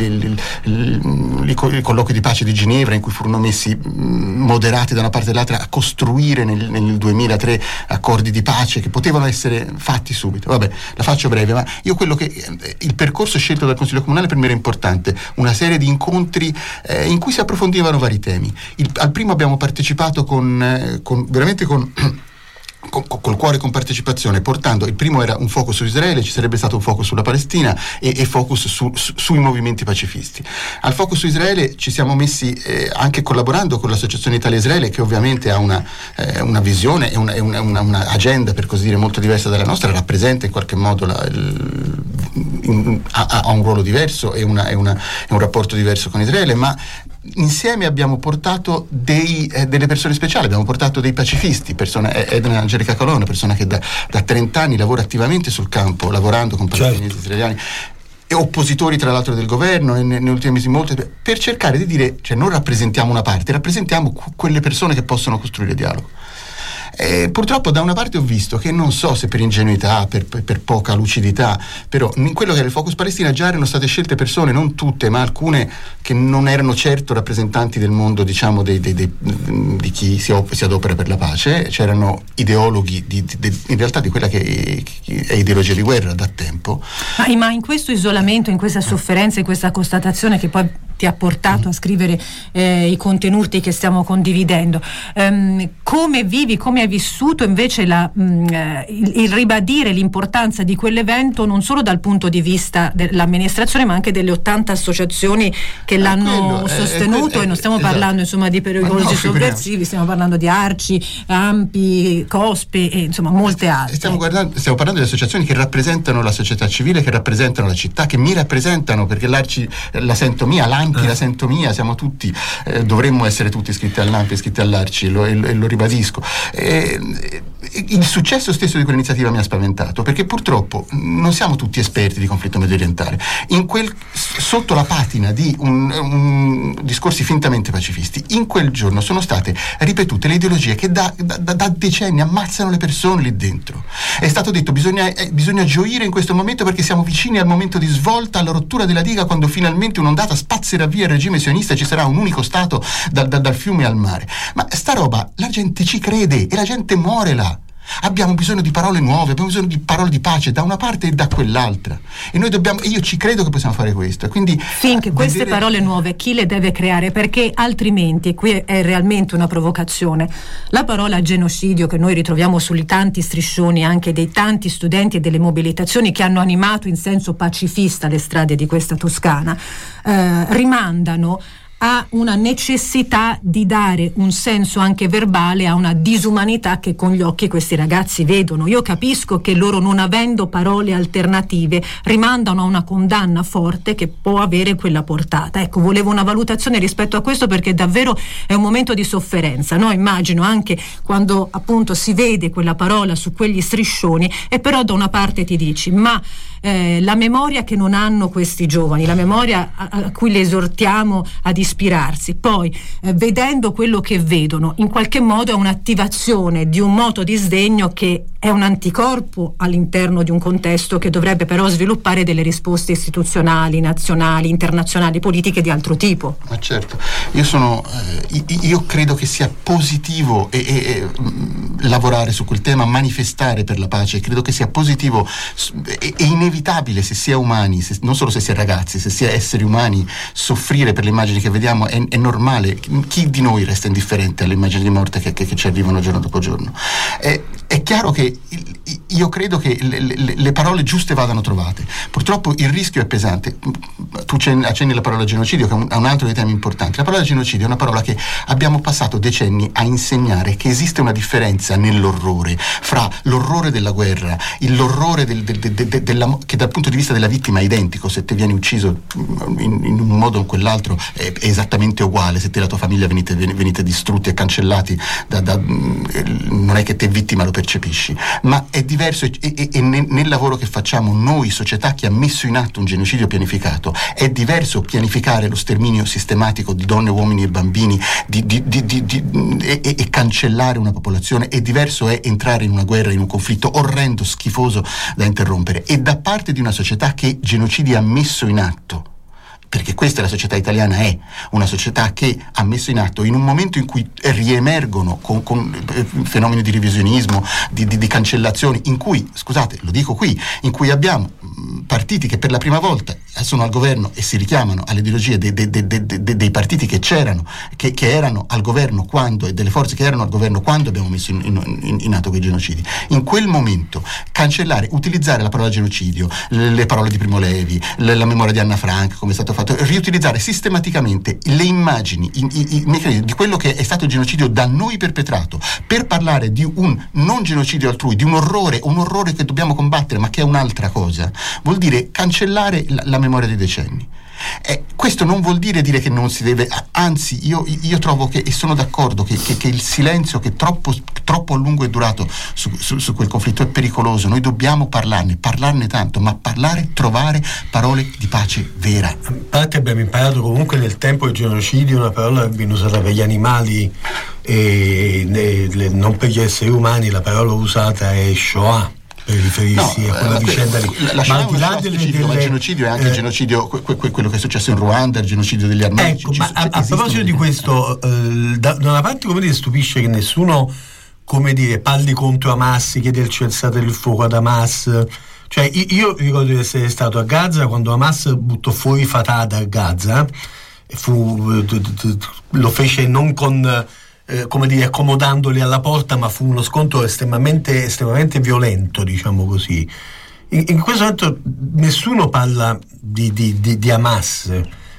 i colloqui di pace di Ginevra, in cui furono messi moderati da una parte e dall'altra a costruire nel 2003 accordi di pace che potevano essere fatti subito. Vabbè, la faccio breve, ma io il percorso scelto dal Consiglio Comunale per me era importante, una serie di incontri in cui si approfondivano vari temi. Al primo abbiamo partecipato con col cuore, con partecipazione, portando, il primo era un focus su Israele, ci sarebbe stato un focus sulla Palestina e focus sui movimenti pacifisti. Al focus su Israele ci siamo messi anche collaborando con l'Associazione Italia-Israele, che ovviamente ha una visione e una agenda, per così dire, molto diversa dalla nostra, rappresenta in qualche modo ha un ruolo diverso e un rapporto diverso con Israele, ma insieme abbiamo portato delle persone speciali, abbiamo portato dei pacifisti, Edna Angelica Colonna, persona che da 30 anni lavora attivamente sul campo, lavorando con palestinesi israeliani e oppositori tra l'altro del governo, e negli ultimi mesi molte, per cercare di dire, cioè, non rappresentiamo una parte, rappresentiamo quelle persone che possono costruire dialogo. Purtroppo da una parte ho visto che, non so se per ingenuità, per poca lucidità, però in quello che era il Focus Palestina già erano state scelte persone, non tutte, ma alcune che non erano certo rappresentanti del mondo, diciamo, di chi si adopera per la pace. C'erano ideologhi in realtà di quella che è ideologia di guerra da tempo. Ma in questo isolamento, in questa sofferenza, in questa constatazione che poi ti ha portato a scrivere i contenuti che stiamo condividendo. Come vivi, come hai vissuto invece il ribadire l'importanza di quell'evento non solo dal punto di vista dell'amministrazione ma anche delle 80 associazioni che l'hanno sostenuto, e non stiamo parlando insomma di pericolosi sovversivi, stiamo parlando di ARCI, AMPI, COSPE e insomma molte altre. Stiamo parlando di associazioni che rappresentano la società civile, che rappresentano la città, che mi rappresentano, perché l'ARCI la sento mia, l'AMPI la sento mia, siamo tutti, dovremmo essere tutti iscritti all'AMPI, iscritti all'ARCI, e lo ribadisco. Il successo stesso di quell'iniziativa mi ha spaventato, perché purtroppo non siamo tutti esperti di conflitto mediorientale. Sotto la patina di un discorsi fintamente pacifisti, in quel giorno sono state ripetute le ideologie che da decenni ammazzano le persone lì dentro. È stato detto bisogna gioire in questo momento perché siamo vicini al momento di svolta, alla rottura della diga, quando finalmente un'ondata spazzerà via il regime sionista e ci sarà un unico Stato dal fiume al mare. Ma sta roba la gente ci crede e la gente muore là. Abbiamo bisogno di parole nuove, abbiamo bisogno di parole di pace da una parte e da quell'altra, e io ci credo che possiamo fare questo. Quindi finché queste parole nuove chi le deve creare? Perché altrimenti, qui è realmente una provocazione, la parola genocidio che noi ritroviamo sui tanti striscioni anche dei tanti studenti e delle mobilitazioni che hanno animato in senso pacifista le strade di questa Toscana, rimandano a una necessità di dare un senso anche verbale a una disumanità che con gli occhi questi ragazzi vedono. Io capisco che loro, non avendo parole alternative, rimandano a una condanna forte che può avere quella portata. Ecco, volevo una valutazione rispetto a questo, perché davvero è un momento di sofferenza, no? Immagino anche quando appunto si vede quella parola su quegli striscioni, e però da una parte ti dici ma la memoria che non hanno questi giovani, la memoria a cui li esortiamo ad ispirarsi, poi vedendo quello che vedono, in qualche modo è un'attivazione di un moto di sdegno che è un anticorpo all'interno di un contesto che dovrebbe però sviluppare delle risposte istituzionali, nazionali, internazionali, politiche di altro tipo. Ma certo, io credo che sia positivo lavorare su quel tema, manifestare per la pace. Credo che sia positivo e inevitabile, se si è umani, non solo se si è ragazzi, se si è esseri umani, soffrire per le immagini che vediamo. È normale. Chi di noi resta indifferente alle immagini di morte che ci arrivano giorno dopo giorno? È chiaro che io credo che le parole giuste vadano trovate. Purtroppo il rischio è pesante. Tu accenni la parola genocidio, che è un altro dei temi importanti. La parola genocidio è una parola che abbiamo passato decenni a insegnare che esiste una differenza nell'orrore fra l'orrore della guerra, l'orrore che dal punto di vista della vittima è identico. Se te vieni ucciso in un modo o in quell'altro è esattamente uguale. Se te e la tua famiglia venite distrutti e cancellati, non è che te vittima lo percepisci, ma è diverso, e nel lavoro che facciamo noi, società che ha messo in atto un genocidio pianificato, è diverso pianificare lo sterminio sistematico di donne, uomini e bambini e cancellare una popolazione, e diverso è entrare in una guerra, in un conflitto orrendo, schifoso da interrompere. E da parte di una società che genocidi ha messo in atto, perché questa è la società italiana, è una società che ha messo in atto in un momento in cui riemergono con fenomeni di revisionismo, di cancellazioni, in cui, scusate, lo dico qui, in cui abbiamo partiti che per la prima volta sono al governo e si richiamano alle ideologie dei partiti che c'erano, che erano al governo quando, e delle forze che erano al governo quando abbiamo messo in atto quei genocidi. In quel momento cancellare, utilizzare la parola genocidio, le parole di Primo Levi, la memoria di Anna Frank, come è stato fatto, riutilizzare sistematicamente le immagini, i meccanismi di quello che è stato il genocidio da noi perpetrato, per parlare di un non genocidio altrui, di un orrore che dobbiamo combattere, ma che è un'altra cosa, vuol dire cancellare la memoria dei decenni. Questo non vuol dire che non si deve, anzi io trovo che, e sono d'accordo che il silenzio che troppo a lungo è durato su quel conflitto è pericoloso. Noi dobbiamo parlarne tanto, ma trovare parole di pace vera. A parte abbiamo imparato comunque nel tempo il genocidio, una parola che viene usata per gli animali e non per gli esseri umani, la parola usata è Shoah, per riferirsi a quella vicenda lì. Ma al di là il genocidio è anche il genocidio, quello che è successo in Ruanda, il genocidio degli armeni. Ecco, ma a proposito di questo, da una parte, come dire, stupisce che nessuno, come dire, parli contro Hamas, chiede il cessate il fuoco ad Hamas. Cioè, io ricordo di essere stato a Gaza quando Hamas buttò fuori Fatah da Gaza, lo fece non con come dire, accomodandoli alla porta, ma fu uno scontro estremamente violento, diciamo così. In questo momento nessuno parla di Hamas.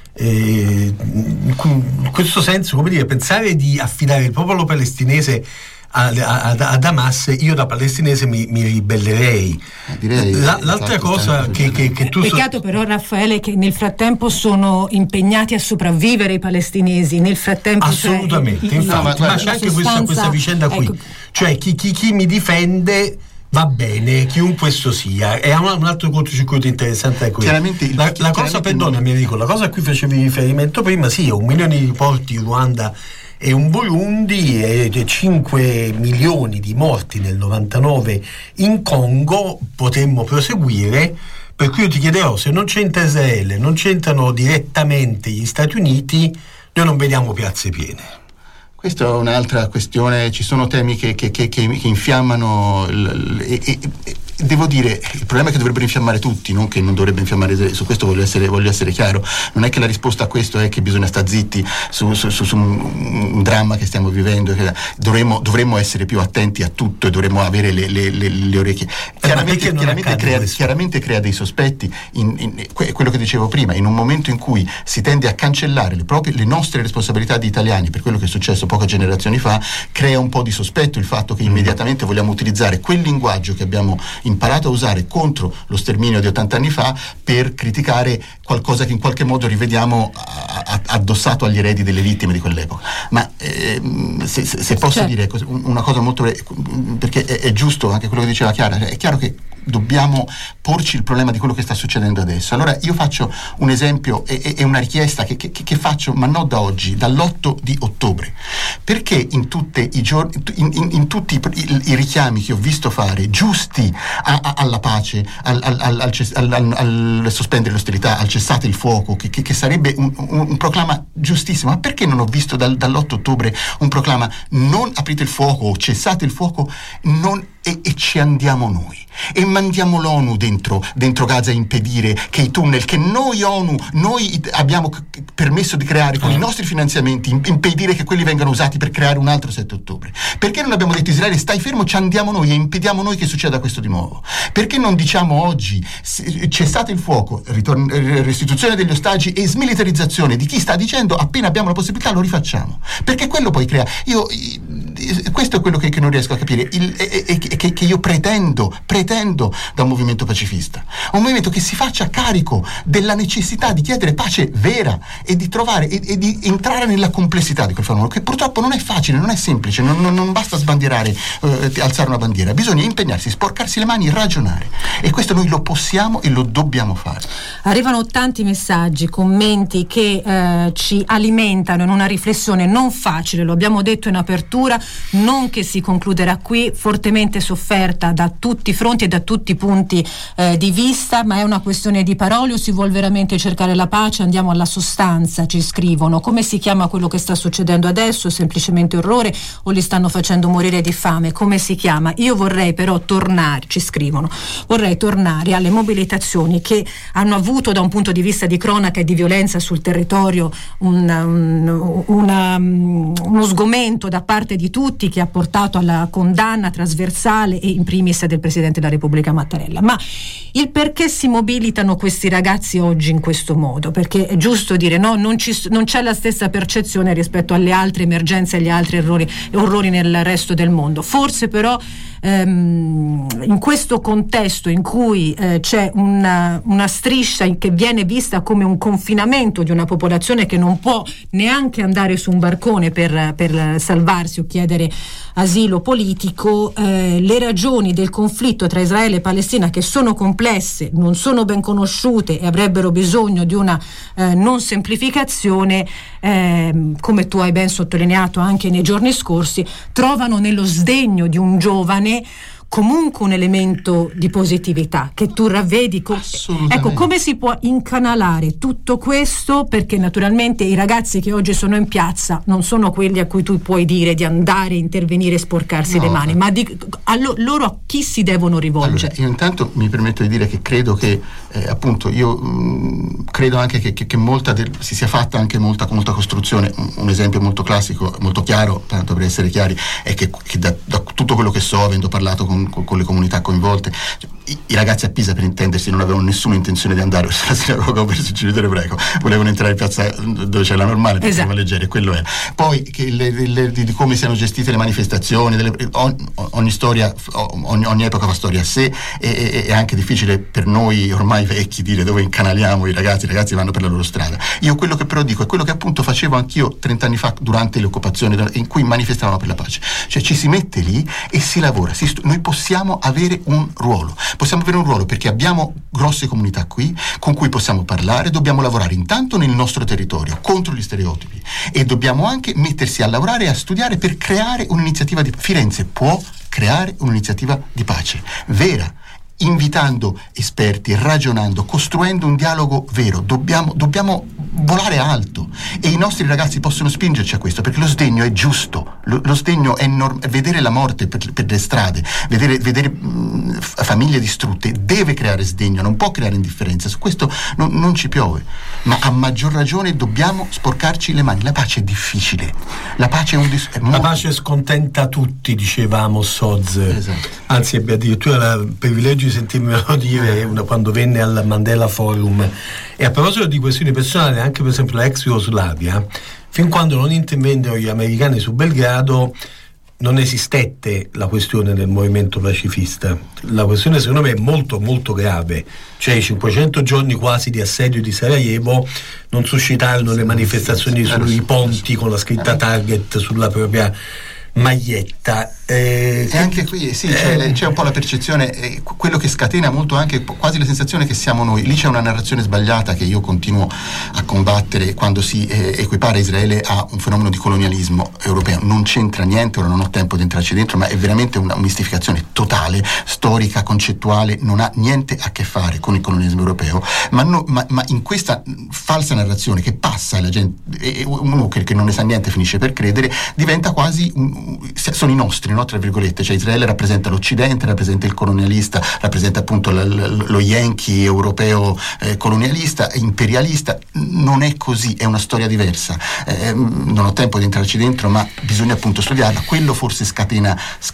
In questo senso, come dire, pensare di affidare il popolo palestinese ad Hamas, io da palestinese mi ribellerei. L'altra cosa che tu peccato però, Raffaele, che nel frattempo sono impegnati a sopravvivere i palestinesi, nel frattempo assolutamente, ma c'è anche questa vicenda qui, cioè chi mi difende va bene, chiunque esso sia. E un altro cortocircuito interessante è questo. La cosa, perdonami Enrico, la cosa a cui facevi riferimento prima, sì, 1 milione di morti in Ruanda e un Burundi e 5 milioni di morti nel 99 in Congo, potremmo proseguire, per cui io ti chiederò, se non c'entra Israele, non c'entrano direttamente gli Stati Uniti, noi non vediamo piazze piene. Questa è un'altra questione, ci sono temi che infiammano devo dire, il problema è che dovrebbero infiammare tutti, non che non dovrebbe infiammare. Su questo voglio essere chiaro. Non è che la risposta a questo è che bisogna stare zitti su un dramma che stiamo vivendo. Dovremmo essere più attenti a tutto e dovremmo avere le orecchie. Chiaramente crea dei sospetti, quello che dicevo prima, in un momento in cui si tende a cancellare le nostre responsabilità di italiani per quello che è successo poche generazioni fa, crea un po' di sospetto il fatto che immediatamente vogliamo utilizzare quel linguaggio che abbiamo imparato a usare contro lo sterminio di 80 anni fa per criticare qualcosa che in qualche modo rivediamo addossato agli eredi delle vittime di quell'epoca. Ma se posso dire una cosa molto perché è giusto anche quello che diceva Chiara, è chiaro che dobbiamo porci il problema di quello che sta succedendo adesso. Allora io faccio un esempio e una richiesta che faccio, ma non da oggi, dall'8 di ottobre, perché in tutti i richiami che ho visto fare giusti alla pace, al sospendere l'ostilità, al cessate il fuoco, che sarebbe un proclama giustissimo, ma perché non ho visto dall'8 ottobre un proclama non aprite il fuoco, cessate il fuoco, e ci andiamo noi e mandiamo l'ONU dentro Gaza a impedire che i tunnel che noi abbiamo permesso di creare con i nostri finanziamenti, impedire che quelli vengano usati per creare un altro 7 ottobre. Perché non abbiamo detto Israele stai fermo, ci andiamo noi e impediamo noi che succeda questo di nuovo? Perché non diciamo oggi cessate il fuoco, restituzione degli ostaggi e smilitarizzazione di chi sta dicendo appena abbiamo la possibilità lo rifacciamo? Perché quello poi crea, questo è quello che non riesco a capire, che io pretendo da un movimento pacifista, un movimento che si faccia carico della necessità di chiedere pace vera e di trovare e di entrare nella complessità di quel fenomeno, che purtroppo non è facile, non è semplice, non basta sbandierare, alzare una bandiera, bisogna impegnarsi, sporcarsi le mani, ragionare, e questo noi lo possiamo e lo dobbiamo fare. Arrivano tanti messaggi, commenti che ci alimentano in una riflessione non facile, lo abbiamo detto in apertura, non che si concluderà qui, fortemente sofferta da tutti i fronti e da tutti i punti di vista, ma è una questione di parole o si vuol veramente cercare la pace? Andiamo alla sostanza, ci scrivono. Come si chiama quello che sta succedendo adesso? Semplicemente orrore o li stanno facendo morire di fame? Come si chiama? Io vorrei però tornare, ci scrivono, vorrei tornare alle mobilitazioni che hanno avuto da un punto di vista di cronaca e di violenza sul territorio uno sgomento da parte di tutti che ha portato alla condanna trasversale e in primis del Presidente della Repubblica Mattarella. Ma il perché si mobilitano questi ragazzi oggi in questo modo? Perché è giusto dire no, non c'è la stessa percezione rispetto alle altre emergenze e agli altri orrori nel resto del mondo. Forse però in questo contesto in cui c'è una striscia che viene vista come un confinamento di una popolazione che non può neanche andare su un barcone per salvarsi o chiedere asilo politico, le ragioni del conflitto tra Israele e Palestina, che sono complesse, non sono ben conosciute e avrebbero bisogno di una non semplificazione, come tu hai ben sottolineato anche nei giorni scorsi, trovano nello sdegno di un giovane comunque un elemento di positività che tu ravvedi. Ecco, come si può incanalare tutto questo? Perché naturalmente i ragazzi che oggi sono in piazza non sono quelli a cui tu puoi dire di andare a intervenire e sporcarsi le mani, ma loro a chi si devono rivolgere? Allora, io intanto mi permetto di dire che credo che appunto io credo anche che molta si sia fatta anche molta costruzione. Un esempio molto classico, molto chiaro, tanto per essere chiari, è che da tutto quello che so, avendo parlato con le comunità coinvolte, i ragazzi a Pisa, per intendersi, non avevano nessuna intenzione di andare verso la sinagoga o verso il cimitero ebraico, volevano entrare in piazza dove c'è la normale per far leggere, quello era. Poi di come siano gestite le manifestazioni, ogni storia, ogni epoca fa storia a sé, e è anche difficile per noi ormai vecchi dire dove incanaliamo i ragazzi vanno per la loro strada. Io quello che però dico è quello che appunto facevo anch'io 30 anni fa durante le occupazioni, in cui manifestavano per la pace, cioè ci si mette lì e si lavora, noi possiamo avere un ruolo perché abbiamo grosse comunità qui con cui possiamo parlare, dobbiamo lavorare intanto nel nostro territorio contro gli stereotipi e dobbiamo anche mettersi a lavorare e a studiare per creare un'iniziativa di Firenze può creare un'iniziativa di pace vera, invitando esperti, ragionando, costruendo un dialogo vero. Dobbiamo volare alto e i nostri ragazzi possono spingerci a questo, perché lo sdegno è giusto, lo sdegno è vedere la morte per le strade, vedere famiglie distrutte, deve creare sdegno, non può creare indifferenza. Su questo non ci piove, ma a maggior ragione dobbiamo sporcarci le mani. La pace è difficile, la pace la pace scontenta tutti, diceva Amos Oz. Esatto. Anzi, ebbe addirittura il privilegio di sentirmelo dire quando venne al Mandela Forum. E a proposito di questioni personali, anche per esempio la ex Jugoslavia, fin quando non intervennero gli americani su Belgrado non esistette la questione del movimento pacifista. La questione secondo me è molto molto grave, cioè i 500 giorni quasi di assedio di Sarajevo non suscitarono le manifestazioni sui ponti con la scritta Target sulla propria maglietta. E anche qui c'è un po' la percezione, quello che scatena molto anche quasi la sensazione che siamo noi. Lì c'è una narrazione sbagliata che io continuo a combattere quando si equipara Israele a un fenomeno di colonialismo europeo. Non c'entra niente, ora non ho tempo di entrarci dentro, ma è veramente una mistificazione totale, storica, concettuale, non ha niente a che fare con il colonialismo europeo, ma in questa falsa narrazione che passa e la gente, uno che non ne sa niente finisce per credere, diventa quasi sono i nostri, no? Tra virgolette, cioè Israele rappresenta l'Occidente, rappresenta il colonialista, rappresenta appunto lo Yankee europeo colonialista, imperialista. Non è così, è una storia diversa. Non ho tempo di entrarci dentro, ma bisogna appunto studiarla. Quello forse scatena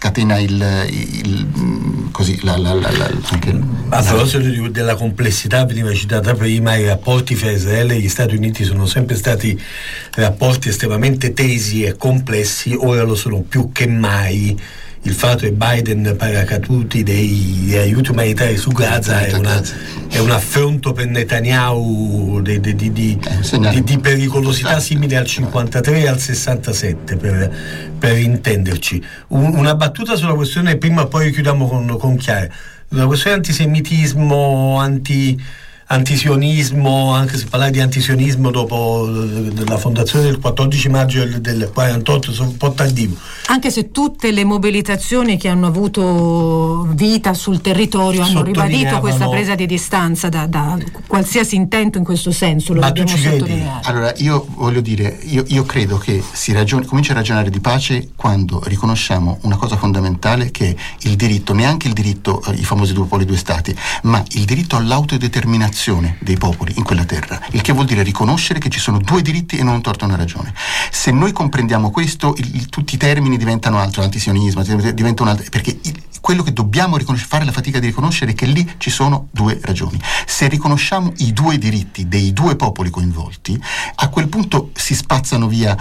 anche a proposito della complessità, veniva citata prima, i rapporti fra Israele e gli Stati Uniti sono sempre stati rapporti estremamente tesi e complessi, ora lo sono più che mai. Il fatto che Biden paracaduti degli aiuti umanitari su Gaza è un affronto per Netanyahu di pericolosità simile al 53 e al 67, per intenderci. Una battuta sulla questione, prima poi chiudiamo con Chiara, la questione antisemitismo, antisionismo, anche se parlare di antisionismo dopo la fondazione del 14 maggio del 48 sono un po' tardivo. Anche se tutte le mobilitazioni che hanno avuto vita sul territorio hanno ribadito questa presa di distanza da qualsiasi intento in questo senso, lo dobbiamo sottolineare. Allora io voglio dire, io credo che comincia a ragionare di pace quando riconosciamo una cosa fondamentale, che è il diritto, neanche il diritto, i famosi due popoli, due stati, ma il diritto all'autodeterminazione dei popoli in quella terra, il che vuol dire riconoscere che ci sono due diritti e non un torto e una ragione. Se noi comprendiamo questo, tutti i termini diventano altro, l'antisionismo diventa un altro, perché quello che dobbiamo fare la fatica di riconoscere è che lì ci sono due ragioni. Se riconosciamo i due diritti dei due popoli coinvolti, a quel punto si spazzano via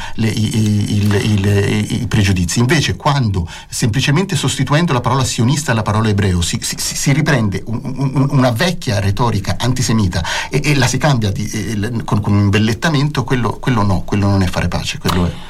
i pregiudizi. Invece, quando semplicemente sostituendo la parola sionista alla parola ebreo si riprende una vecchia retorica antisemita e la si cambia con un imbellettamento, quello non è fare pace, quello è.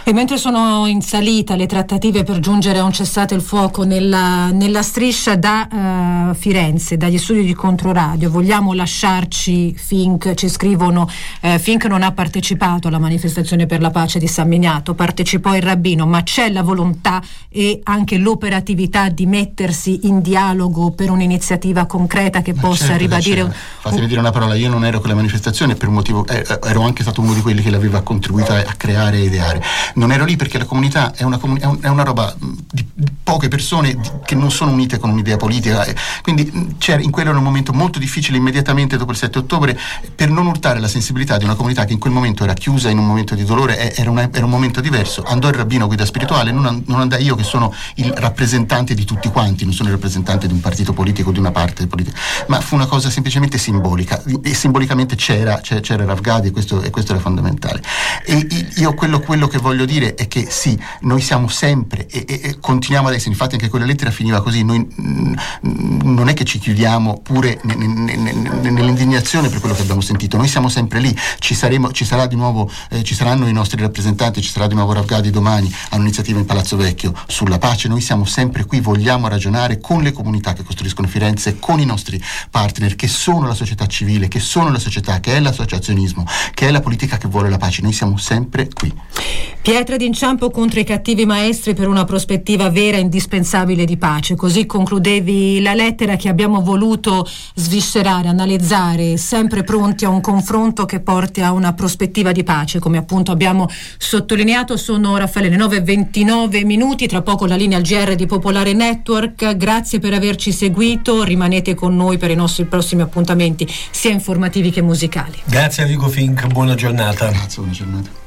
E mentre sono in salita le trattative per giungere a un cessate il fuoco nella striscia da Firenze, dagli studi di Controradio, vogliamo lasciarci Fink, ci scrivono, Fink non ha partecipato alla manifestazione per la pace di San Miniato, partecipò il rabbino, ma c'è la volontà e anche l'operatività di mettersi in dialogo per un'iniziativa concreta che possa ribadire... Fatemi dire una parola, io non ero con la manifestazione per un motivo, ero anche stato uno di quelli che l'aveva contribuito a creare e ideare. Non ero lì perché la comunità è una roba di poche persone che non sono unite con un'idea politica, quindi in quello era un momento molto difficile immediatamente dopo il 7 ottobre, per non urtare la sensibilità di una comunità che in quel momento era chiusa in un momento di dolore. Era un momento diverso. Andò il rabbino guida spirituale, non andai io che sono il rappresentante di tutti quanti, non sono il rappresentante di un partito politico, di una parte politica, ma fu una cosa semplicemente simbolica, e simbolicamente c'era Rav Gadi, e questo era fondamentale. E io quello che voglio dire è che sì, noi siamo sempre e continuiamo ad essere, infatti anche quella lettera finiva così, noi non è che ci chiudiamo pure nell'indignazione per quello che abbiamo sentito, noi siamo sempre lì, ci sarà di nuovo, ci saranno i nostri rappresentanti, ci sarà di nuovo Rav Gadi domani a un'iniziativa in Palazzo Vecchio sulla pace, noi siamo sempre qui, vogliamo ragionare con le comunità che costruiscono Firenze, con i nostri partner che sono la società civile, che sono la società, che è l'associazionismo, che è la politica che vuole la pace, noi siamo sempre qui. Pietre d'inciampo contro i cattivi maestri per una prospettiva vera e indispensabile di pace, così concludevi la lettera che abbiamo voluto sviscerare, analizzare, sempre pronti a un confronto che porti a una prospettiva di pace, come appunto abbiamo sottolineato. Sono Raffaele, le 9:29, tra poco la linea al GR di Popolare Network. Grazie per averci seguito, rimanete con noi per i nostri prossimi appuntamenti sia informativi che musicali. Grazie Enrico Fink, buona giornata. Grazie, buona giornata.